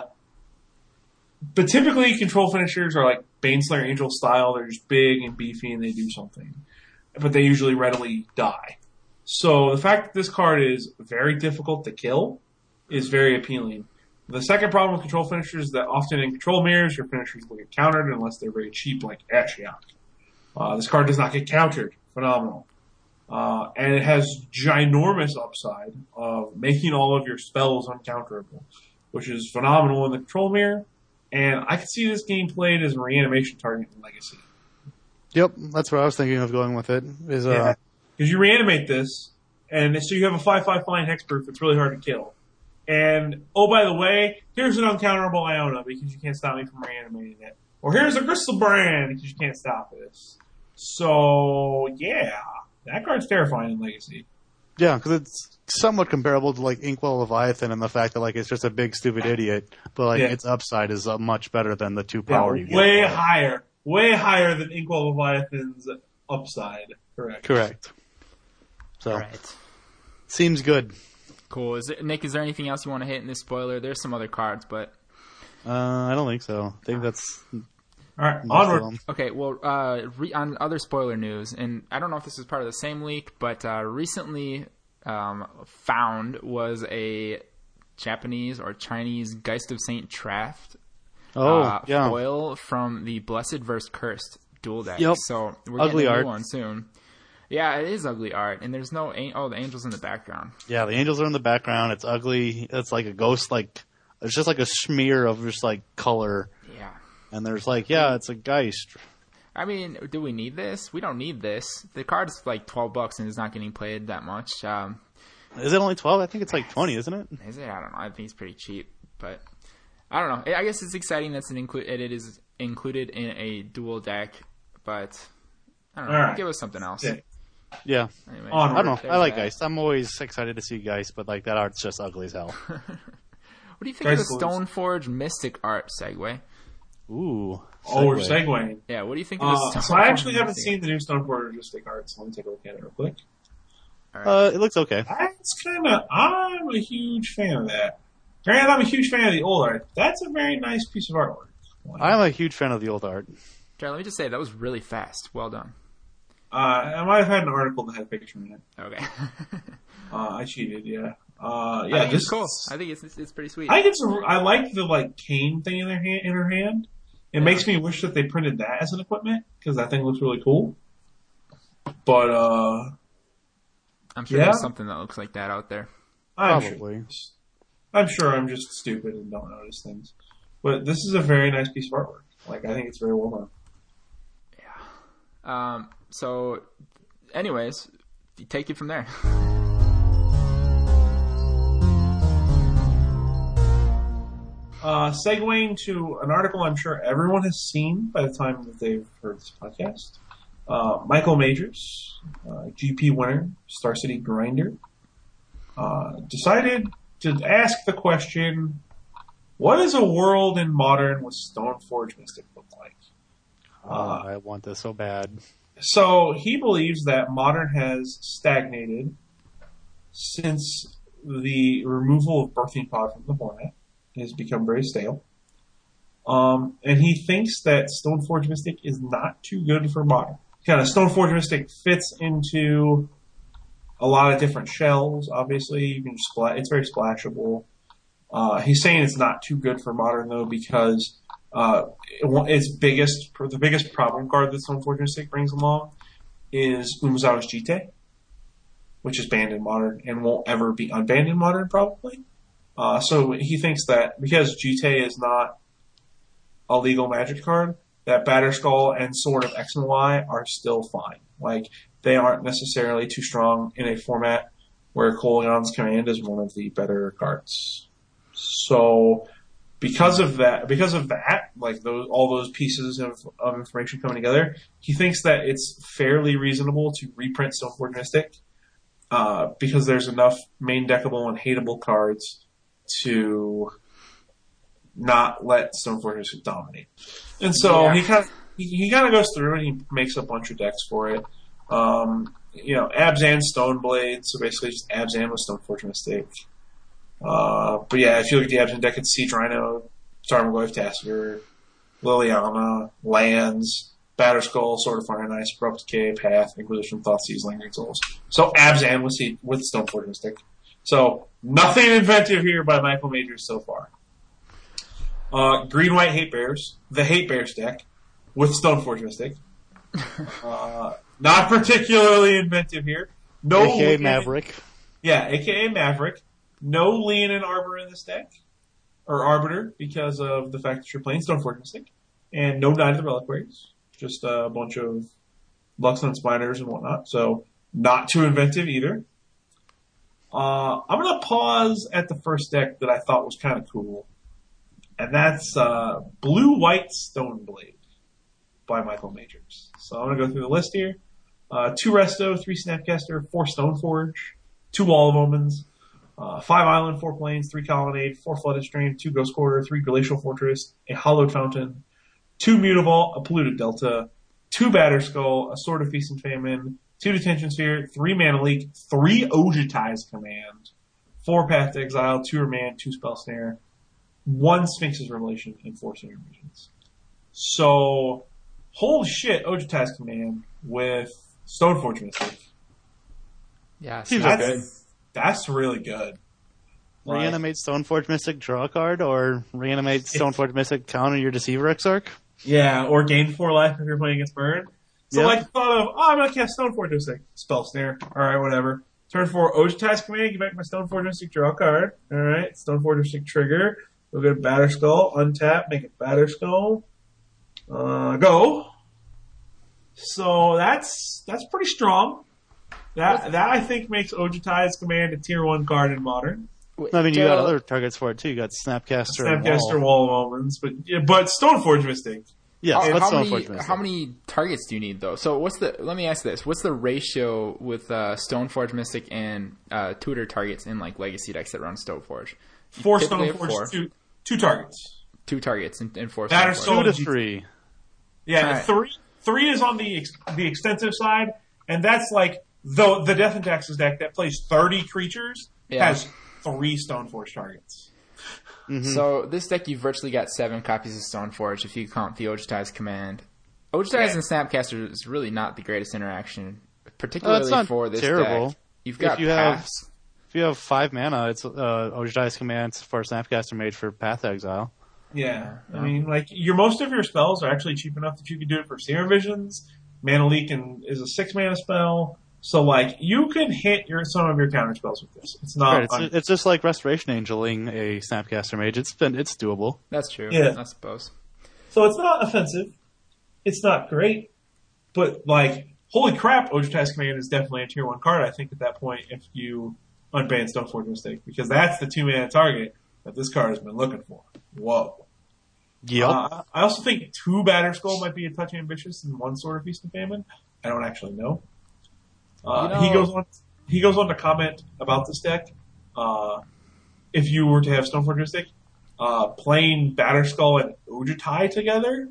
but typically, control finishers are like Baneslayer Angel style. They're just big and beefy, and they do something, but they usually readily die. So the fact that this card is very difficult to kill is very appealing. The second problem with control finishers is that often in control mirrors, your finishers will get countered unless they're very cheap, like Ashiok. Uh, this card does not get countered. Phenomenal. Uh, and it has ginormous upside of making all of your spells uncounterable, which is phenomenal in the control mirror. And I could see this game played as a reanimation target in Legacy. Yep, that's what I was thinking of going with it. Is uh, yeah. Because you reanimate this, and so you have a five five flying hexproof that's really hard to kill. And, oh, by the way, here's an uncounterable Iona because you can't stop me from reanimating it. Or here's a Griselbrand because you can't stop this. So, yeah, that card's terrifying in Legacy. Yeah, because it's somewhat comparable to, like, Inkwell Leviathan and the fact that, like, it's just a big, stupid idiot. But, like, yeah. its upside is uh, much better than the two power yeah, you get. Way higher. Way higher than Inkwell Leviathan's upside. Correct. Correct. So, All right. Seems good. Cool. Is there, Nick, is there anything else you want to hit in this spoiler? There's some other cards, but... Uh, I don't think so. I think that's... All right, onward. Okay, well, uh, re- on other spoiler news, and I don't know if this is part of the same leak, but uh, recently um, found was a Japanese or Chinese Geist of Saint Traft oh, uh, yeah. foil from the Blessed versus Cursed dual deck. Yep. So we're Ugly getting a art. new one soon. Yeah, it is ugly art, and there's no an- oh the angels in the background. Yeah, the angels are in the background. It's ugly. It's like a ghost. Like it's just like a smear of just like color. Yeah. And there's like, yeah, it's a Geist. I mean, do we need this? We don't need this. The card's like twelve bucks and is not getting played that much. Um, Is it only twelve? I think it's like twenty, isn't it? is it? I don't know. I think it's pretty cheap, but I don't know. I guess it's exciting that's an include. It is included in a dual deck, but I don't know. All right. Give us something else. Yeah. Yeah. Anyway, On. I don't know. there's I like that. Geist. I'm always excited to see Geist, but like that art's just ugly as hell. What do you think of Geist the Stoneforge Mystic art segue? Ooh. Oh, we're segue. segueing. Yeah, what do you think of Uh, the Stoneforge so I actually haven't Mystic? seen the new Stoneforge Mystic art, so let me take a look at it real quick. All right. Uh, it looks okay. That's kind of, I'm a huge fan of that. Granted, I'm a huge fan of the old art. That's a very nice piece of artwork. I'm a huge fan of the old art. Jared, let me just say that was really fast. Well done. Uh, I might have had an article that had a picture in it. Okay. Uh, I cheated, yeah. Uh, I yeah, think this it's cool. is- I think it's it's, it's pretty sweet. I think it's. A, I like the like cane thing in their hand. In her hand, it makes me wish that they printed that as an equipment because that thing looks really cool. But uh, I'm sure yeah. there's something that looks like that out there. I'm Probably. sure. I'm sure I'm just stupid and don't notice things. But this is a very nice piece of artwork. Like I think it's very well done. Um. So, anyways, take it from there. Uh, segueing to an article I'm sure everyone has seen by the time that they've heard this podcast. Uh, Michael Majors, uh, G P winner, Star City Grinder, uh, decided to ask the question, what does a world in Modern with Stoneforge Mystic look like? Uh, I want this so bad. So he believes that Modern has stagnated since the removal of Birthing Pod from the format. It has become very stale. Um, and he thinks that Stoneforge Mystic is not too good for Modern. Kind of Stoneforge Mystic fits into a lot of different shells, obviously. You can splat, it's very splashable. Uh, he's saying it's not too good for Modern, though, because uh, it, its biggest, the biggest problem card that Stoneforge Mystic brings along is Umezawa's Jite, which is banned in Modern and won't ever be unbanned in Modern, probably. Uh, so he thinks that because Jite is not a legal Magic card, that Batterskull and Sword of X and Y are still fine. Like, they aren't necessarily too strong in a format where Kolaghan's Command is one of the better cards. So, because of that, because of that, like those, all those pieces of, of information coming together, he thinks that it's fairly reasonable to reprint Stoneforge Mystic, uh, because there's enough main deckable and hateable cards to not let Stoneforge Mystic dominate. And so Yeah. he kind of he, he kind of goes through and he makes a bunch of decks for it. Um, you know, Abzan Stoneblade, so basically just Abzan with Stoneforge Mystic. Uh, but yeah, if you look at the Abzan deck, it's Siege Rhino, Tarmogoyf Tassiger, Liliana, Lands, Batterskull, Sword of Fire and Ice, Abrupt Decay, Path, Inquisition, Thoughtseize, Lingering Souls. So Abzan with, with Stoneforge Mystic. So nothing inventive here by Michael Majors so far. Uh, Green White Hate Bears, the Hate Bears deck with Stoneforge Mystic. Uh, not particularly inventive here. No A K A Leonin- Maverick. Yeah, A K A Maverick. No Leonin Arbor in this deck. Or Arbiter, because of the fact that you're playing Stoneforge Mystic. And no Knight of the Reliquaries. Just a bunch of Luxon Spiders and whatnot. So, not too inventive either. Uh, I'm going to pause at the first deck that I thought was kind of cool. And that's uh, Blue-White Stoneblade by Michael Majors. So I'm going to go through the list here. Uh, two Resto, three Snapcaster, four Stoneforge, two Wall of Omens, uh, five Island, four Plains, three Colonnade, four Flooded Stream, two Ghost Quarter, three Glacial Fortress, a Hollowed Fountain, two Mutavault, a Polluted Delta, two Batterskull, a Sword of Feast and Famine, two Detention Sphere, three Mana Leak, three Ojutai's Command, four Path to Exile, two Remand, two Spell Snare, one Sphinx's Revelation, and four Sinner Visions. So, holy shit, Ojutai's Command with Stoneforge Mystic. Yeah, Seems seems That's, good. that's really good. Like, Reanimate Stoneforge Mystic, draw a card, or reanimate Stoneforge Mystic, counter your Deceiver Exarch? yeah, or gain four life if you're playing against Burn. So, Yeah. like, the thought of, oh, I'm going to cast Stoneforge Mystic. Spell Snare. Alright, whatever. Turn four, Ojutai's Command, give back my Stoneforge Mystic, draw a card. Alright, Stoneforge Mystic trigger. We'll go to Batterskull, untap, make it Batterskull. Uh, go. So that's that's pretty strong. That that I think makes Ojutai's Command a tier one card in Modern. I mean, you Joe, got other targets for it too. You got Snapcaster and Snapcaster, Wall. Wall of Omens, but yeah, but Stoneforge Mystic. Yes, How, what's how Stoneforge many Mystic? how many targets do you need though? So what's the? Let me ask this: what's the ratio with uh, Stoneforge Mystic and uh, tutor targets in like Legacy decks that run Stoneforge? You Four typically have Stoneforge, four. two two targets. Two targets and, and four. Batterskull, Stoneforge. Two to three. Yeah, Alright. three three is on the ex, the extensive side, and that's like the the Death and Taxes deck that plays thirty creatures Yeah. has three Stoneforge targets. Mm-hmm. So this deck, you virtually got seven copies of Stoneforge if you count the Ojutai's Command. Ojutai's Yeah. and Snapcaster is really not the greatest interaction, Uh, particularly it's not for this terrible. deck. You've got If you have- paths. If you have five mana, it's uh, Ojutai's Command for Snapcaster made for Path Exile. Yeah, I mean, like your most of your spells are actually cheap enough that you can do it for Serum Visions. Mana Leak and is a six mana spell, so like you can hit your some of your counter spells with this. It's not. Right, it's, un- it's just like Restoration Angeling a Snapcaster Mage. It's been it's doable. That's true. Yeah. I suppose. so it's not offensive. It's not great, but like holy crap, Ojutai's Command is definitely a tier one card. I think at that point if you unban Stoneforge Mistake because that's the two mana target that this card has been looking for. Whoa. Yep. Uh, I also think two Batterskull might be a touch ambitious and one Sword of Feast and Famine. I don't actually know. Uh, You know- he goes on. He goes on to comment about this deck. Uh, if you were to have Stoneforge Mystic, uh, playing Batterskull and Ojutai together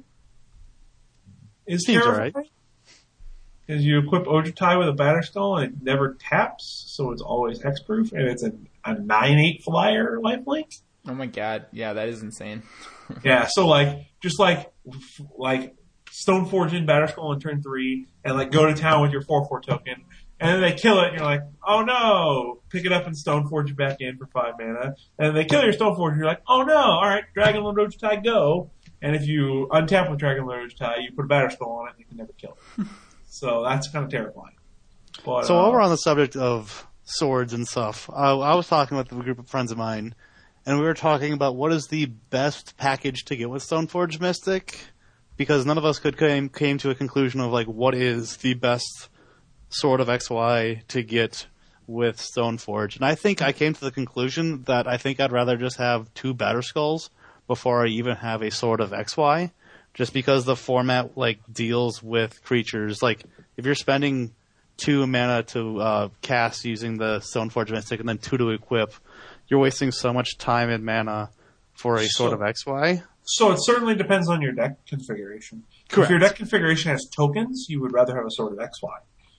is Seems terrifying. alright. Because you equip Ojutai with a Batterskull and it never taps, so it's always hexproof, and it's a, a nine eight flyer lifelink. Oh my god. Yeah, that is insane. Yeah, so like, just like, f- like, Stoneforge in Batterskull on turn three, and like go to town with your four four token, and then they kill it, and you're like, oh no! Pick it up and Stoneforge it back in for five mana, and then they kill your Stoneforge, and you're like, oh no! Alright, Dragonlord Ojutai go! And if you untap with Dragonlord Ojutai, you put a Batterskull on it, and you can never kill it. So that's kind of terrifying. But, So uh, while we're on the subject of swords and stuff, I, I was talking with a group of friends of mine, and we were talking about what is the best package to get with Stoneforge Mystic, because none of us could came came to a conclusion of like what is the best Sword of X Y to get with Stoneforge. And I think I came to the conclusion that I think I'd rather just have two Batterskulls before I even have a Sword of X Y, just because the format like deals with creatures. Like if you're spending two mana to uh, cast using the Stoneforge Mystic and then two to equip, you're wasting so much time and mana for a Sword So- of X Y. So it certainly depends on your deck configuration. Correct. If your deck configuration has tokens, you would rather have a Sword of X Y.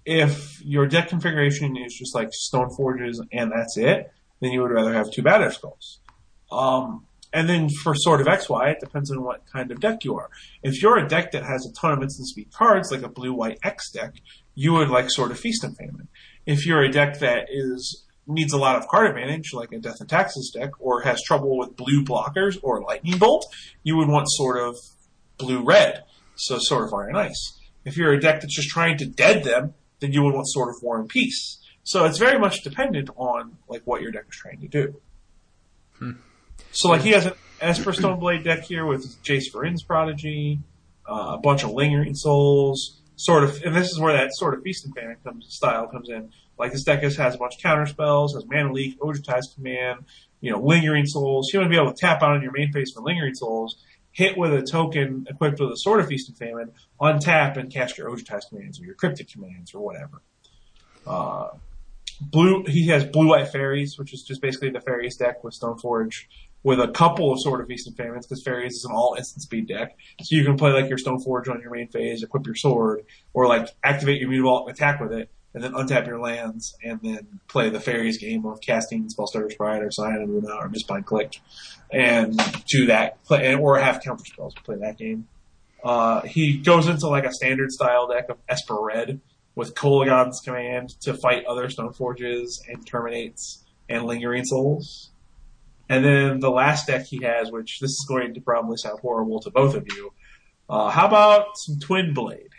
if your deck configuration is just like Stoneforges and that's it, then you would rather have two Batterskulls. Um, and then for Sword of X Y, it depends on what kind of deck you are. If you're a deck that has a ton of instant speed cards, like a blue-white X deck, you would like Sword of Feast and Famine. If you're a deck that is needs a lot of card advantage, like a Death and Taxes deck, or has trouble with blue blockers or Lightning Bolt, you would want sort of blue-red, so Sword of Fire and Ice. If you're a deck that's just trying to dead them, then you would want Sword of War and Peace. So it's very much dependent on like what your deck is trying to do. Hmm. So like he has an Esper Stoneblade deck here with Jace Varin's Prodigy, uh, a bunch of Lingering Souls, sort of, and this is where that sort of Feast and Famine comes style comes in. Like this deck has, has a bunch of counter spells, has Mana Leak, Ojutai's Command, you know, Lingering Souls. You want to be able to tap out on your main phase for Lingering Souls, hit with a token equipped with a Sword of Feast and Famine, untap and cast your Ojutai's Commands or your Cryptic Commands or whatever. Uh, blue, he has Blue White Fairies, which is just basically the Fairies deck with Stoneforge, with a couple of Sword of Feast and Famines, because Fairies is an all instant speed deck. So you can play like your Stoneforge on your main phase, equip your sword, or like activate your Mutavault and attack with it, and then untap your lands, and then play the Fairies game of casting Spellstarter's Pride or Scion and Luna or Mistbind Click, and do that, play, or have counter spells to play that game. Uh, he goes into like a standard style deck of Esper Red with Kolaghan's Command to fight other Stoneforges and Terminates and Lingering Souls. And then the last deck he has, which this is going to probably sound horrible to both of you, uh, how about some Twin Blade?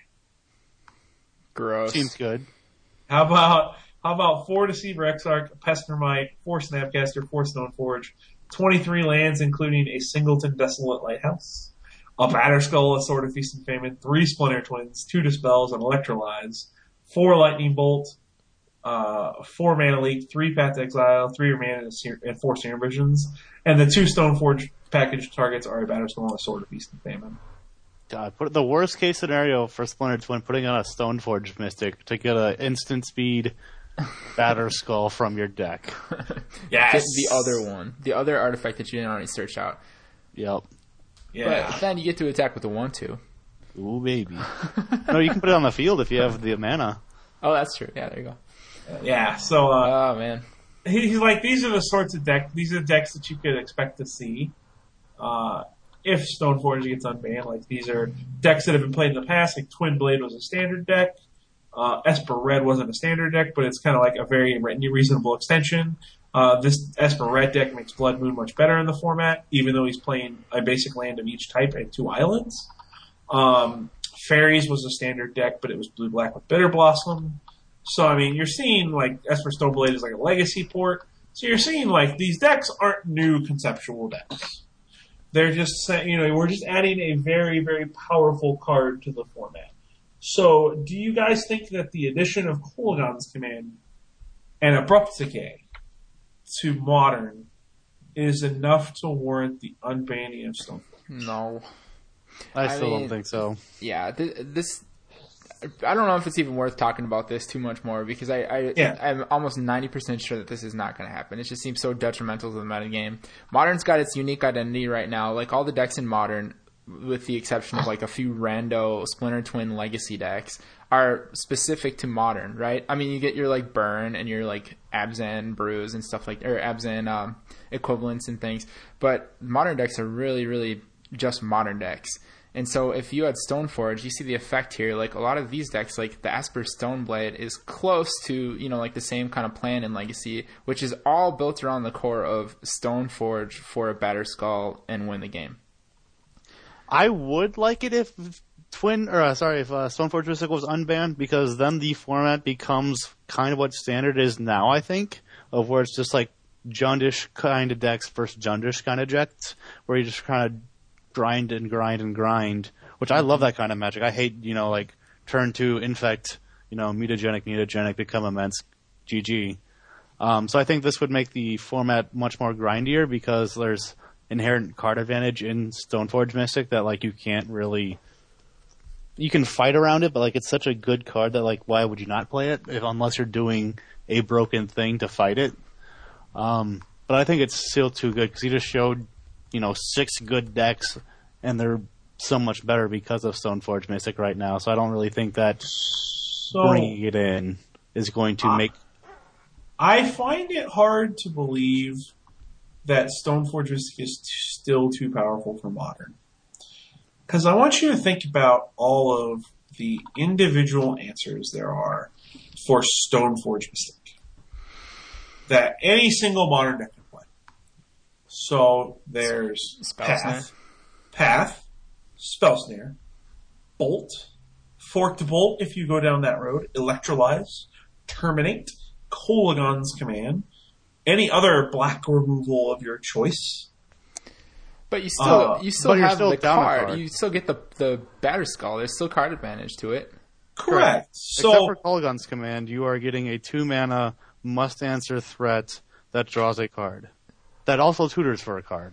Gross. Seems good. How about how about four Deceiver Exarch, Pestermite, four Snapcaster, four Stoneforge, twenty-three lands, including a Singleton Desolate Lighthouse, a Batterskull, a Sword of Feast and Famine, three Splinter Twins, two Dispels, and Electrolyze, four Lightning Bolt, uh, four Mana Leak, three Path to Exile, three Remand, and, Seer- and four Serum Visions, and the two Stoneforge package targets are a Batterskull and a Sword of Feast and Famine. God, put the worst case scenario for Splinter Twin, putting on a Stoneforge Mystic to get an instant speed Batterskull from your deck. Yes. Get the other one, the other artifact that you didn't already search out. Yep. Yeah. But then you get to attack with the one two. Ooh, baby. No, you can put it on the field if you have the mana. Oh, that's true. Yeah, there you go. Yeah. So, uh, Oh man. he, he's like, these are the sorts of deck, these are the decks that you could expect to see. Uh, if Stoneforge gets unbanned, like these are decks that have been played in the past, like Twin Blade was a standard deck. Uh, Esper Red wasn't a standard deck, but it's kind of like a very reasonable extension. Uh, this Esper Red deck makes Blood Moon much better in the format, even though he's playing a basic land of each type and two islands. Um, Fairies was a standard deck, but it was blue-black with Bitter Blossom. So, I mean, you're seeing, like, Esper Stoneblade is like a legacy port. So you're seeing, like, these decks aren't new conceptual decks. They're just saying, you know, we're just adding a very, very powerful card to the format. So, do you guys think that the addition of Kolaghan's Command and Abrupt Decay to Modern is enough to warrant the unbanning of Stoneforge? No. I I still mean- don't think so. Yeah, th- this. I don't know if it's even worth talking about this too much more because I, I Yeah. I'm almost ninety percent sure that this is not going to happen. It just seems so detrimental to the metagame. Modern's got its unique identity right now. Like all the decks in Modern, with the exception of like a few rando Splinter Twin Legacy decks, are specific to Modern, right? I mean, you get your like Burn and your like Abzan Brews and stuff like, or Abzan um, equivalents and things, but Modern decks are really, really just Modern decks. And so if you had Stoneforge, you see the effect here. Like a lot of these decks, like the Esper Stoneblade is close to, you know, like the same kind of plan in Legacy, which is all built around the core of Stoneforge for a Batterskull and win the game. I would like it if Twin, or uh, sorry, if uh, Stoneforge Mystic was unbanned, because then the format becomes kind of what Standard is now, I think, of where it's just like Jundish kind of decks versus Jundish kind of decks, where you just kind of grind and grind and grind, which I love that kind of magic. I hate, you know, like turn two, infect, you know, mutagenic, mutagenic, become immense, G G. Um, so I think this would make the format much more grindier because there's inherent card advantage in Stoneforge Mystic that like you can't really, you can fight around it, but like it's such a good card that like why would you not play it if unless you're doing a broken thing to fight it. Um, but I think it's still too good because he just showed, you know, six good decks, and they're so much better because of Stoneforge Mystic right now. So I don't really think that So bringing it in is going to uh, make. I find it hard to believe that Stoneforge Mystic is t- still too powerful for Modern. Because I want you to think about all of the individual answers there are for Stoneforge Mystic that any single Modern deck can play. So there's Spell Path, Snare. Path, Spell Snare, Bolt, Forked Bolt if you go down that road, Electrolyze, Terminate, Kolaghan's Command, any other black removal of your choice. But you still Uh, you still but you're have still the down a card. card. You still get the the batter skull. There's still card advantage to it. Correct. So Except for Kolaghan's Command, you are getting a two mana must answer threat that draws a card. That also tutors for a card.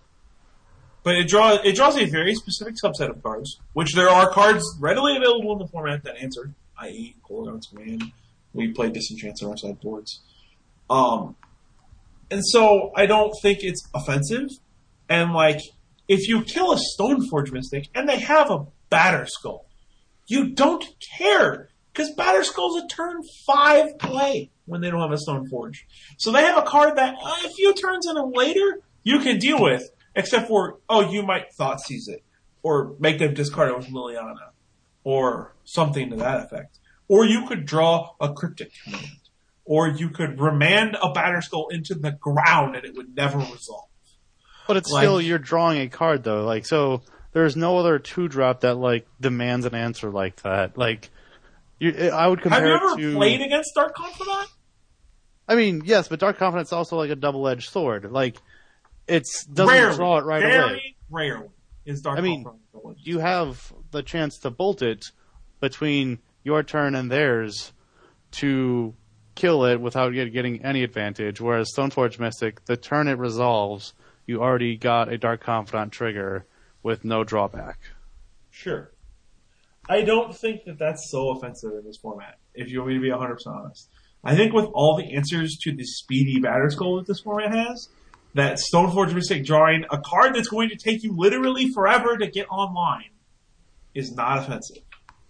But it draws it draws a very specific subset of cards, which there are cards readily available in the format that answer, that is. Kolaghan's Command. We play Disenchants on our sideboards. Um, and so I don't think it's offensive. And like, if you kill a Stoneforge Mystic and they have a Batter Skull, you don't care because Batter Skull's a turn five play when they don't have a Stoneforge. So they have a card that uh, a few turns in and later you can deal with. Except for, oh, you might Thought Seize it. Or make them discard it with Liliana. Or something to that effect. Or you could draw a Cryptic Command. Or you could remand a Batterskull into the ground and it would never resolve. But it's Like- still, you're drawing a card though. Like, so there's no other two drop that like demands an answer like that. Like, you, I would compare Have you ever it to. played against Dark Confidant? I mean, yes, but Dark Confidence is also like a double-edged sword. Like, it's doesn't Rarely. draw it right very away. rarely is Dark I mean, Confidant. You have the chance to bolt it between your turn and theirs to kill it without get- getting any advantage. Whereas Stoneforge Mystic, the turn it resolves, you already got a Dark Confidant trigger with no drawback. Sure. I don't think that that's so offensive in this format, if you want me to be one hundred percent honest. I think with all the answers to the speedy Batterskull that this format has, that Stoneforge Mystic drawing a card that's going to take you literally forever to get online is not offensive.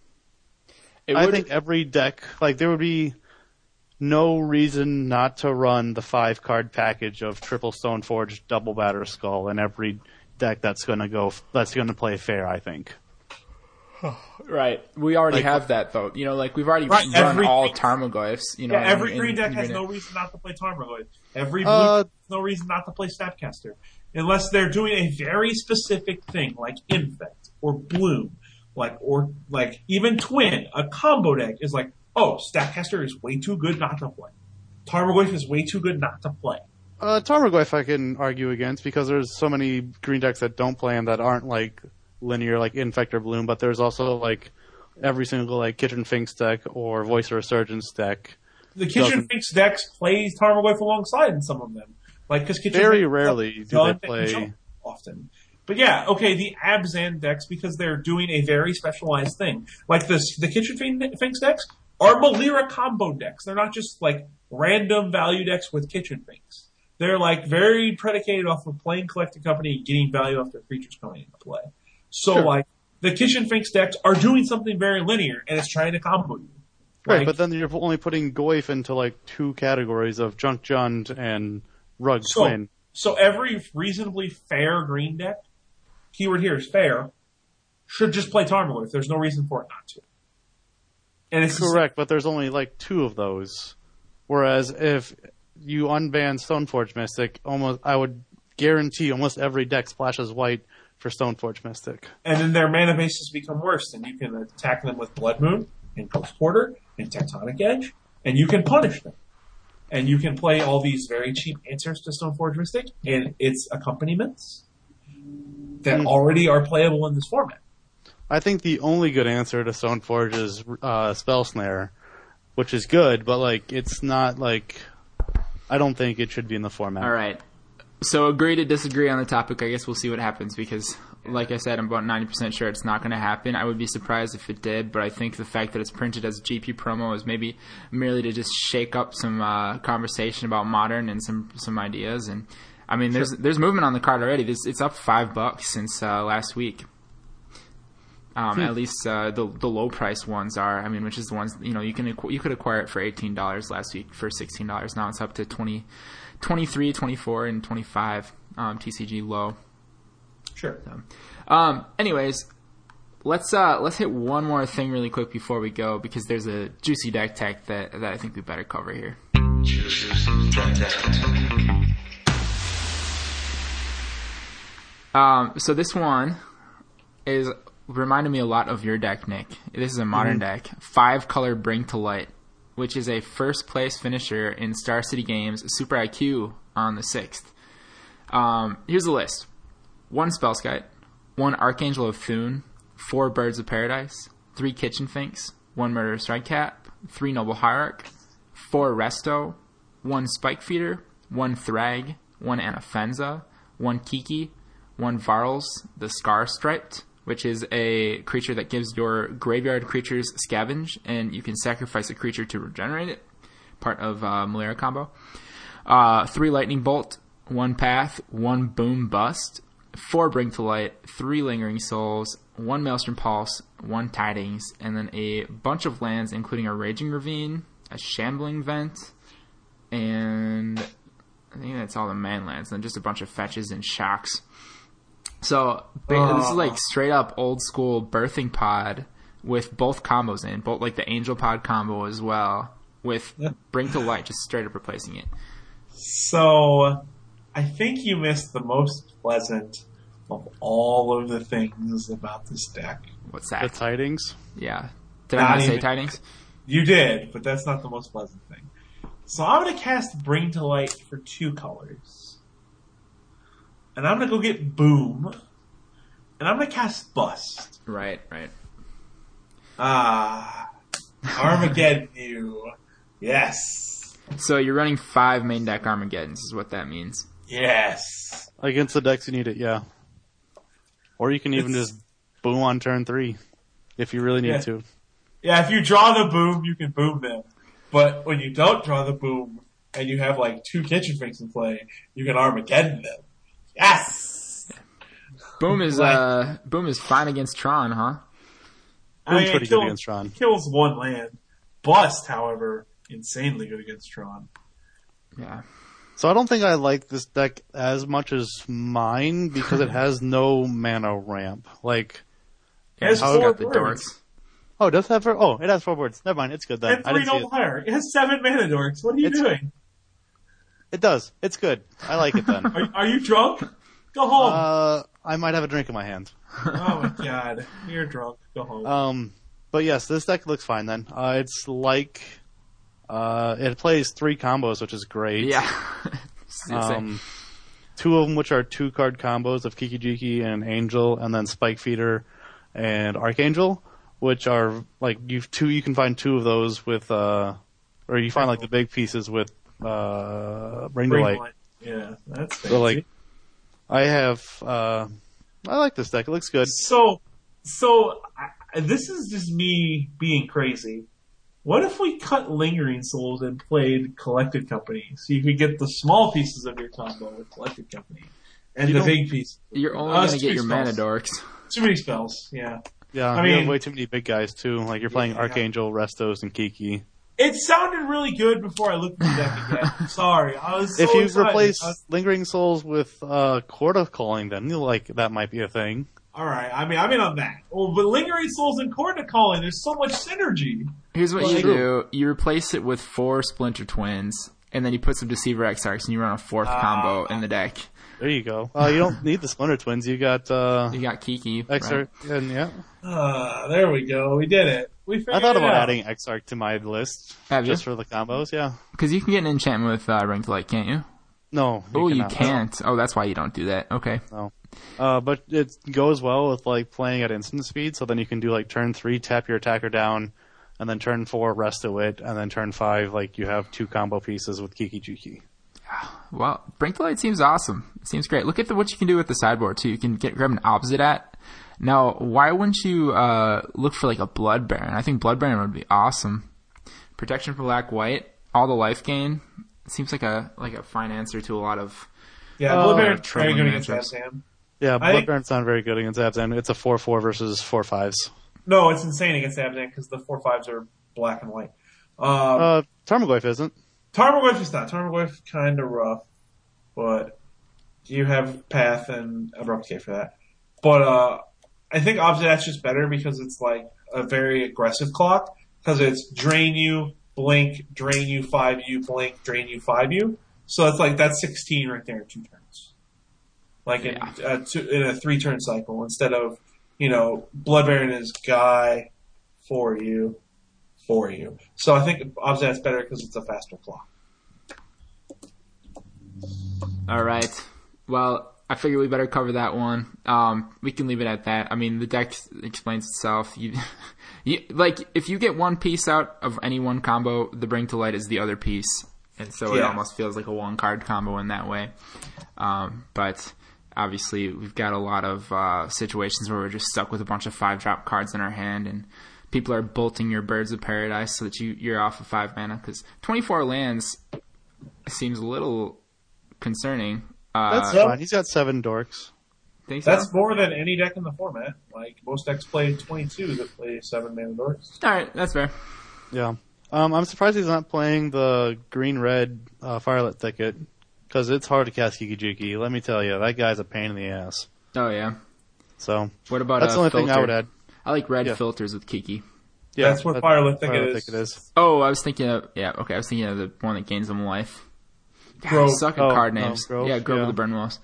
It I would, think every deck, like, there would be no reason not to run the five card package of triple Stoneforge, double Batterskull in every deck that's going to go, that's going to play fair, I think. right. We already Like- have that though. You know, like we've already Right, run every- all Tarmogoyfs. You know, Yeah, every in- green in- deck has even no in- reason not to play Tarmogoyf. Every blue Uh, deck has no reason not to play Snapcaster. Unless they're doing a very specific thing, like Infect, or Bloom, like, or, like, even Twin, a combo deck is like, oh, Snapcaster is way too good not to play. Tarmogoyf is way too good not to play. Uh, Tarmogoyf I can argue against because there's so many green decks that don't play him that aren't like linear, like Infect or Bloom, but there's also like every single like Kitchen Finks deck or Voice of Resurgence deck. The Kitchen Doesn't- Finks decks plays Tarmogoyf alongside in some of them. Like, cause Kitchen Very Finks rarely do done they and play. jump often. But yeah, okay, the Abzan decks, because they're doing a very specialized thing. Like this, the Kitchen Fin- Finks decks are Malira combo decks. They're not just like random value decks with Kitchen Finks. They're like very predicated off of playing Collecting Company and getting value off their creatures coming into play. So Sure. like, the Kitchen Finks decks are doing something very linear, and it's trying to combo you. Right, Like, but then you're only putting Goyf into like two categories of Junk Jund and Rug So, Twin. so every reasonably fair green deck, keyword here is fair, should just play Tarmogoyf. There's no reason for it not to. And it's Correct, but there's only like two of those. Whereas if you unban Stoneforge Mystic, almost I would guarantee almost every deck splashes white for Stoneforge Mystic. and then their mana bases become worse, and you can attack them with Blood Moon and Ghost Porter and Tectonic Edge, and you can punish them. And you can play all these very cheap answers to Stoneforge Mystic and its accompaniments that Mm. already are playable in this format. I think the only good answer to Stoneforge is uh, Spell Snare, which is good, but like it's not like I don't think it should be in the format. All right. So agree to disagree on the topic. I guess we'll see what happens because, like I said, I'm about ninety percent sure it's not going to happen. I would be surprised if it did, but I think the fact that it's printed as a G P promo is maybe merely to just shake up some uh, conversation about Modern and some some ideas. And I mean, there's there's movement on the card already. This, it's up five bucks since uh, last week. Um, At least uh, the the low price ones are. I mean, which is the ones you know you can you could acquire it for eighteen dollars last week for sixteen dollars. Now it's up to twenty, twenty-three, twenty-four, and twenty-five um, T C G low. Sure. So, um, anyways, let's uh, let's hit one more thing really quick before we go because there's a juicy deck tech that that I think we better cover here. Um, so this one is reminded me a lot of your deck, Nick. This is a modern mm-hmm. deck. Five color Bring to Light, which is a first place finisher in Star City Games Super I Q on the sixth. Um, here's the list. One Spellskite, one Archangel of Thune, four Birds of Paradise, three Kitchen Finks, one Murderous Red Cap, three Noble Hierarch, four Resto, one Spike Feeder, one Thrag, one Anafenza, one Kiki, one Varls, the Scar Striped, which is a creature that gives your graveyard creatures scavenge, and you can sacrifice a creature to regenerate it. Part of uh, Malera combo. Uh, three Lightning Bolt, one Path, one Boom Bust, four Bring to Light, three Lingering Souls, one Maelstrom Pulse, one Tidings, and then a bunch of lands, including a Raging Ravine, a Shambling Vent, and I think that's all the man lands, and then just a bunch of fetches and shocks. So uh, this is like straight up old school Birthing Pod with both combos in, both like the Angel Pod combo as well, with Bring to Light just straight up replacing it. So I think you missed the most pleasant of all of the things about this deck. What's that? The Tidings? Yeah. Did Not I not say even, Tidings? You did, but that's not the most pleasant thing. So I'm going to cast Bring to Light for two colors. And I'm going to go get Boom. And I'm going to cast Bust. Right, right. Ah. Armageddon you. Yes. So you're running five main deck Armageddons is what that means. Yes. Against the decks you need it, yeah. Or you can even It's, just boom on turn three if you really need yeah. to. Yeah, if you draw the Boom, you can boom them. But when you don't draw the Boom and you have like two Kitchen Finks in play, you can Armageddon them. Yes. Boom is uh Boom is fine against Tron, huh? I mean, Boom's pretty kill, good against Tron. Kills one land. Bust, however, insanely good against Tron. Yeah. So I don't think I like this deck as much as mine because it has no mana ramp. Like, It has how four got the birds. dorks. oh, it does have four? Oh, it has four boards. Never mind, it's good then. And I three didn't see Noble it. Hierarch. It has seven mana dorks. What are you It's- doing? It does. It's good. I like it then. Are, are you drunk? Go home. uh, I might have a drink in my hand. Oh my god. You're drunk. Go home. Um, but yes, this deck looks fine then. Uh, it's like, uh, it plays three combos, which is great. Yeah. Um, two of them which are two card combos of Kiki Jiki and Angel, and then Spike Feeder and Archangel, which are like you two. You can find two of those with, uh, or you find like the big pieces with uh, Bring to Bring Light. light. Yeah, that's fancy. So like, I have, uh, I like this deck. It looks good. So, so I, this is just me being crazy. What if we cut Lingering Souls and played Collected Company, so you could get the small pieces of your combo with Collected Company, and You the don't- big piece? You're only Uh, gonna too get your many mana spells. dorks. Too many spells. Yeah. Yeah, I I mean, mean- way too many big guys too. Like you're playing Yeah. Archangel, Restos, and Kiki. It sounded really good before I looked at the deck again. Sorry, I was so if you excited. replace I was- Lingering Souls with uh, Court of Calling, then you like that might be a thing. all right, I mean, I'm in on that. Oh, but Lingering Souls and Court Calling, there's so much synergy. Here's what Well, you true. do. You replace it with four Splinter Twins, and then you put some Deceiver Exarchs, and you run a fourth Ah. combo in the deck. There you go. Uh, you don't need the Splinter Twins. You got uh, You got Kiki. Exarch, right? and yeah. Uh, there we go. We did it. We figured I thought it about out. adding Exarch to my list Have you? just for the combos. Yeah. Because you can get an enchantment with uh, Ring to Light, can't you? No. Oh, you cannot. can't. Oh, that's why you don't do that. Okay. No. Uh, but it goes well with like playing at instant speed. So then you can do like turn three, tap your attacker down, and then turn four, rest to it, and then turn five, like you have two combo pieces with Kiki Jiki. Well, Bring to Light seems awesome. It seems great. Look at the, what you can do with the sideboard, too. You can get grab an opposite at. Now, why wouldn't you uh, look for like a Blood Baron? I think Blood Baron would be awesome. Protection for black white, all the life gain. Seems like a like a fine answer to a lot of Yeah, Uh, Blood Baron's troubling very good against that, matchups. Sam. Yeah, I think- Bloodbaron's not very good against Abzan. It's a four four versus four fives. No, it's insane against Abzan because the four fives are black and white. Um, Uh, Tarmogoyf isn't. Tarmogoyf is not. Tarmogoyf kind of rough, but you have Path and Abrupt K for that. But uh, I think Obsidat's just better because it's like a very aggressive clock because it's drain you, blink, drain you, five you, blink, drain you, five you. So it's like that's sixteen right there in two turns. Like in, Yeah. uh, two, in a three turn cycle instead of, you know, Blood Baron is Guy for you, for you. So I think Obsidat's better because it's a faster clock. All right. Well, I figure we better cover that one. Um, we can leave it at that. I mean, the deck explains itself. You, you, like, if you get one piece out of any one combo, the Bring to Light is the other piece. And so it Yeah. almost feels like a one-card combo in that way. Um, but obviously, we've got a lot of uh, situations where we're just stuck with a bunch of five-drop cards in our hand, and people are bolting your Birds of Paradise so that you, you're off of five mana. Because twenty-four lands seems a little concerning. Uh, That's Yep. fine. He's got seven dorks. think so? That's more than any deck in the format. Like most decks play twenty-two that play seven mana dorks. All right, that's fair. Yeah. Um, I'm surprised he's not playing the green-red uh, Firelit Thicket, because it's hard to cast Kiki Jiki. Let me tell you, that guy's a pain in the ass. Oh, yeah. So What about that's uh, the only filter? thing I would add. I like red Yeah. filters with Kiki. Yeah, That's what that- Firelit Thicket Firelit is. Thicket is. Oh, I was thinking of, yeah, okay, I was thinking of the one that gains them life. God, I Grove. suck at Oh, card no, names. Grove, yeah, Grove yeah. of the Burnwillows.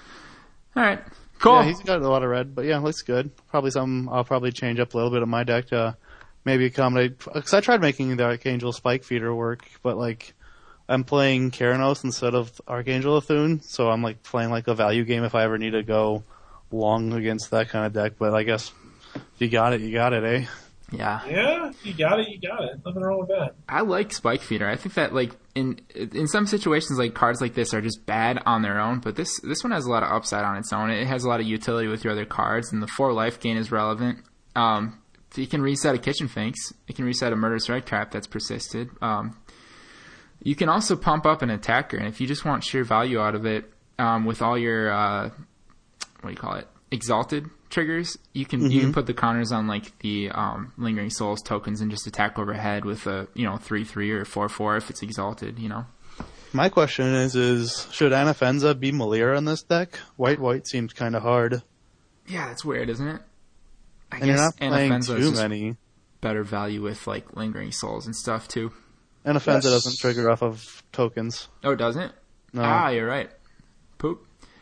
All right, cool. Yeah, he's got a lot of red, but yeah, looks good. Probably something I'll probably change up a little bit of my deck to maybe accommodate. Because I tried making the Archangel Spike Feeder work, but like I'm playing Keranos instead of Archangel Athun, so I'm like playing like a value game if I ever need to go long against that kind of deck. But I guess if you got it, you got it, eh? yeah. Yeah, you got it, you got it. Nothing wrong with that. I like Spike Feeder. I think that like in in some situations, like cards like this are just bad on their own, but this this one has a lot of upside on its own. It has a lot of utility with your other cards, and the four life gain is relevant. Um, you can reset a Kitchen Finks. You can reset a Murderous Red Trap that's persisted. Um, you can also pump up an attacker, and if you just want sheer value out of it, um, with all your uh, what do you call it, exalted triggers, you can you can put the counters on like the um, Lingering Souls tokens and just attack overhead with a you know three three or four four if it's exalted. You know. My question is: is should Anafenza be Malira in this deck? White white seems kind of hard, Yeah, that's weird, isn't it? I and you're not playing Anafenza is too just many. better value with like Lingering Souls and stuff too. Anafenza Yes. doesn't trigger off of tokens. Oh, it doesn't? No. Ah, you're right. Poop.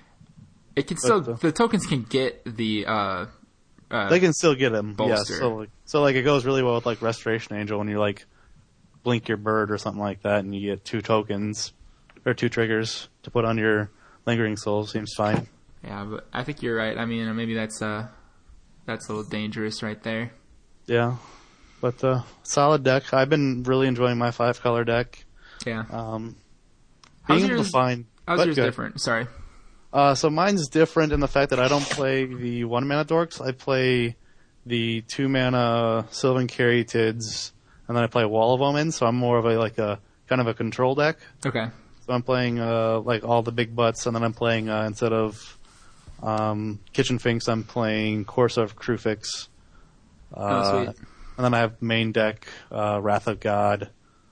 It can still uh, the tokens can get the uh, uh They can still get him. Yeah, Bolster. so like, so like it goes really well with like Restoration Angel when you like blink your bird or something like that, and you get two tokens or two triggers to put on your Lingering Soul. Seems fine. yeah, but I think you're right. I mean, maybe that's uh that's a little dangerous right there. Yeah, but uh, solid deck. I've been really enjoying my five color deck. Yeah. Um, How's being able yours- to find. How's but yours good. different? Sorry. Uh, so mine's different in the fact that I don't play the one mana dorks. I play the two mana Sylvan Caryatids, and then I play Wall of Omen. So I'm more of a like a kind of a control deck. Okay. So I'm playing uh, like all the big butts, and then I'm playing uh, instead of um, Kitchen Finks, I'm playing Course of Crufix. Uh, Oh, sweet. And then I have main deck uh, Wrath of God.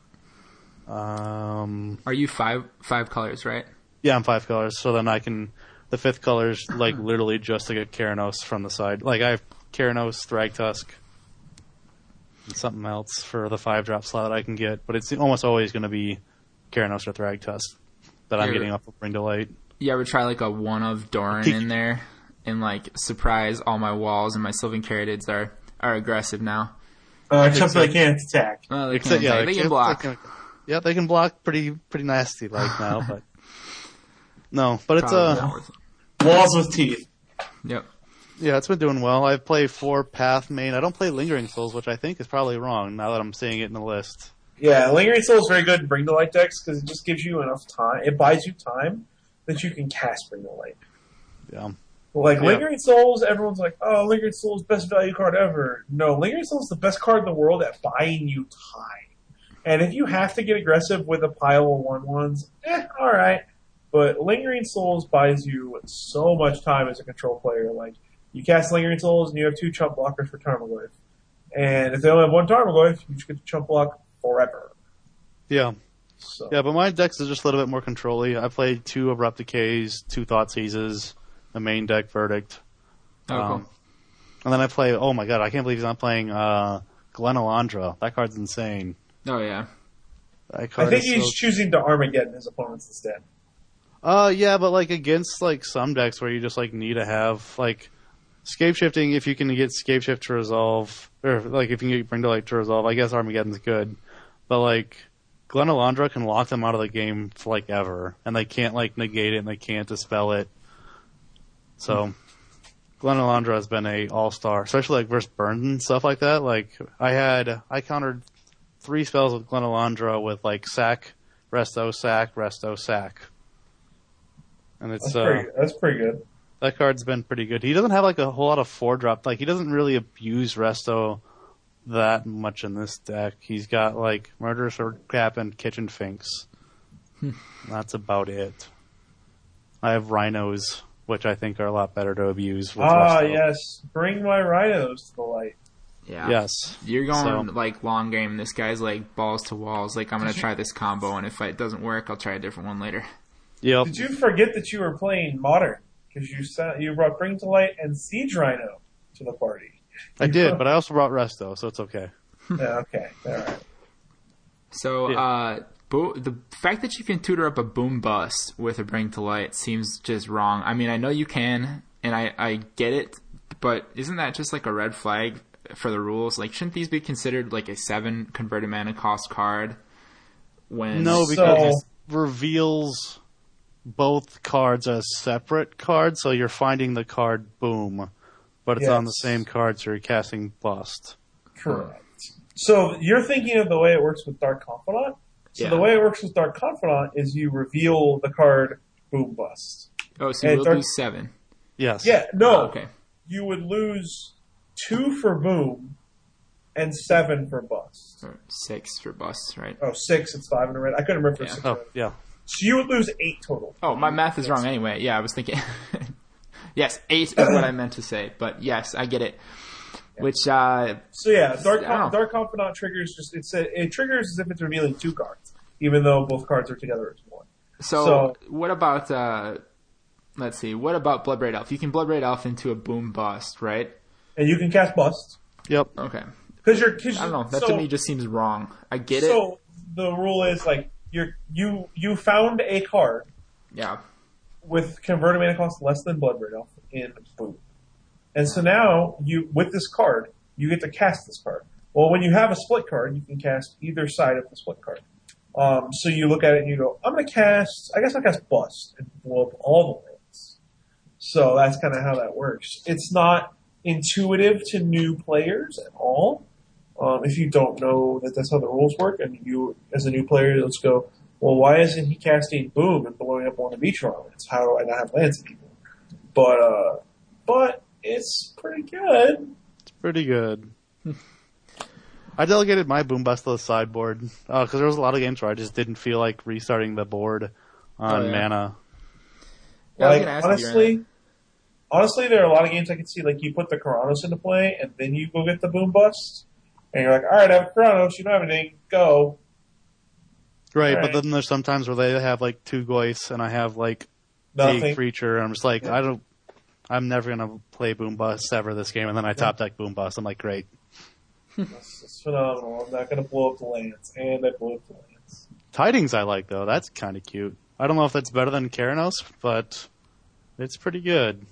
Um, Are you five five colors, right? yeah, I'm five colors, so then I can the fifth color's like literally just to get Keranos from the side. Like I have Keranos, Thragtusk, and something else for the five drop slot that I can get, but it's almost always going to be Keranos or Thragtusk that I'm Yeah. getting off of Bring to Light. You ever try like a one of Doran in there and like surprise all my walls and my Sylvan Caryatids are are aggressive now. Uh, except that they can't attack. Well, they Except, can, yeah, they, they can block. They can, yeah, they can block pretty pretty nasty like now, but no, but it's Probably uh not worth it. Walls with teeth. Yep. yeah, it's been doing well. I play four Path main. I don't play Lingering Souls, which I think is probably wrong now that I'm seeing it in the list. Yeah, Lingering Soul is very good in Bring to Light decks because it just gives you enough time. It buys you time that you can cast Bring to Light. Yeah. Like, Yeah. Lingering Souls, everyone's like, oh, Lingering Souls, best value card ever. No, Lingering Souls is the best card in the world at buying you time. And if you have to get aggressive with a pile of one-ones, eh, alright. but Lingering Souls buys you so much time as a control player. Like, you cast Lingering Souls and you have two chump blockers for Tarmogoyf. And if they only have one Tarmogoyf, you just get to chump block forever. Yeah. So. Yeah, but my decks is just a little bit more control-y. I played two Abrupt Decays, two Thought Seizes, the main deck Verdict. Oh, um, cool. And then I play, oh my god, I can't believe he's not playing uh, Glen Elandra. That card's insane. Oh, yeah. That card I think is he's so... choosing to Armageddon his opponents instead. Uh, yeah, but like against like some decks where you just like need to have like scape shifting. If you can get scape shift to resolve, or like if you can get Bring to Light to resolve, I guess Armageddon's good. But like Glen Elandra can lock them out of the game for like ever, and they can't like negate it and they can't dispel it. So mm. Glen Elandra has been a all star, especially like versus Burns and stuff like that. Like I had I countered three spells with Glen Elandra with like sack, resto, sack, resto, sack. And it's that's pretty, uh, that's pretty good. That card's been pretty good. He doesn't have like a whole lot of four drop. Like he doesn't really abuse resto that much in this deck. He's got like Murderous Cap and Kitchen Finks. That's about it. I have Rhinos, which I think are a lot better to abuse with Ah, resto. yes. Bring my Rhinos to the light. Yeah. Yes. You're going So- like long game. This guy's like balls to walls. Like, I'm going to try this combo, and if it doesn't work, I'll try a different one later. Yep. Did you forget that you were playing Modern? Because you sent, you brought Bring to Light and Siege Rhino to the party. I did, but I also brought resto, so it's okay. Yeah, okay. All right. So, Yeah. uh, bo- the fact that you can tutor up a Boom Bust with a Bring to Light seems just wrong. I mean, I know you can, and I, I get it, but isn't that just like a red flag for the rules? Like, shouldn't these be considered like a seven converted mana cost card? When No, So- because it reveals both cards as separate cards, so you're finding the card Boom, but it's on the Yes. same card, so you're casting Bust. Correct. So you're thinking of the way it works with Dark Confidant? So Yeah. the way it works with Dark Confidant is you reveal the card Boom Bust. Oh, so you And will Dark- lose seven. Yes. Yeah, no. Oh, okay. You would lose two for Boom and seven for Bust. Or six for Bust, right? Oh, six, it's five in a red. I couldn't remember for Yeah. six. Oh, in a red. yeah. So you would lose eight total. Oh, my math is wrong anyway. Yeah, I was thinking. Yes, eight is what I meant to say, but yes, I get it. Which, uh, So yeah, Dark I don't know. Dark Confidant triggers just it's a, it triggers as if it's revealing two cards, even though both cards are together as one. so, So- what about, uh, let's see, what about Bloodbraid Elf? You can Bloodbraid Elf into a Boom Bust, right? And you can cast Bust Yep. Okay. because you're. Cause I don't know. That so, to me just seems wrong. I get it. So the rule is like you're you you found a card Yeah. with converted mana cost less than Bloodbraid Elf in Boom, and so now you with this card you get to cast this card. Well, when you have a split card, you can cast either side of the split card. Um, so you look at it and you go, I'm going to cast. I guess I'll cast Bust and blow up all the lands. So that's kind of how that works. It's not intuitive to new players at all. Um, if you don't know that that's how the rules work, and you, as a new player, let's go, well, why isn't he casting Boom and blowing up one of each of our lands? How do I not have lands anymore? But, uh, but it's pretty good. It's pretty good. I delegated my Boom Bust to the sideboard because there was a lot of games where I just didn't feel like restarting the board on Oh, yeah. mana. Yeah, I was Like, gonna ask if you're in honestly, honestly, there are a lot of games I can see, like, you put the Karanos into play, and then you go get the Boom Bust, and you're like, alright, I have Karanos, you don't have anything, go. Right, Right. but then there's sometimes where they have like two Goyfs and I have like Nothing. a creature, and I'm just like, Yeah. I don't, I'm never gonna play Boom Bust ever this game, and then I top deck Boom Bust. I'm like, great. It's, it's phenomenal. I'm not going to blow up the lands, and I blew up the lands. Tidings I like though. That's kind of cute. I don't know if that's better than Keranos, but it's pretty good.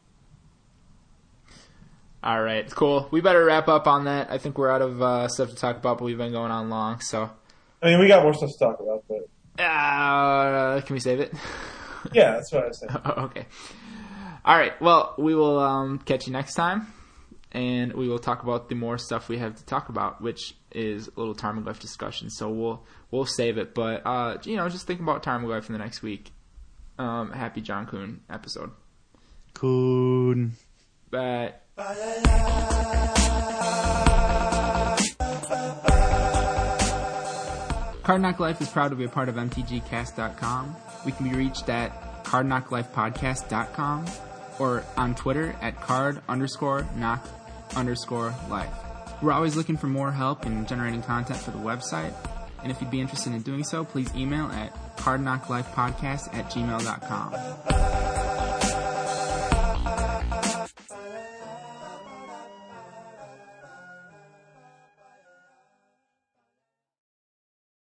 All right, cool. We better wrap up on that. I think we're out of uh, stuff to talk about, but we've been going on long. So, I mean, we got more stuff to talk about, but uh, can we save it? yeah, that's what I was saying. Oh, okay. All right. Well, we will um, catch you next time, and we will talk about the more stuff we have to talk about, which is a little Tarmogoyf discussion. So we'll we'll save it, but uh, you know, just think about Tarmogoyf in the next week. Um, happy John Kuhn episode. Cool. Bye. Card Knock Life is proud to be a part of M T G Cast dot com. We can be reached at Card Knock Life Podcast dot com or on Twitter at card underscore knock underscore life. We're always looking for more help in generating content for the website, and if you'd be interested in doing so, please email at cardknocklifepodcast at gmail dot com.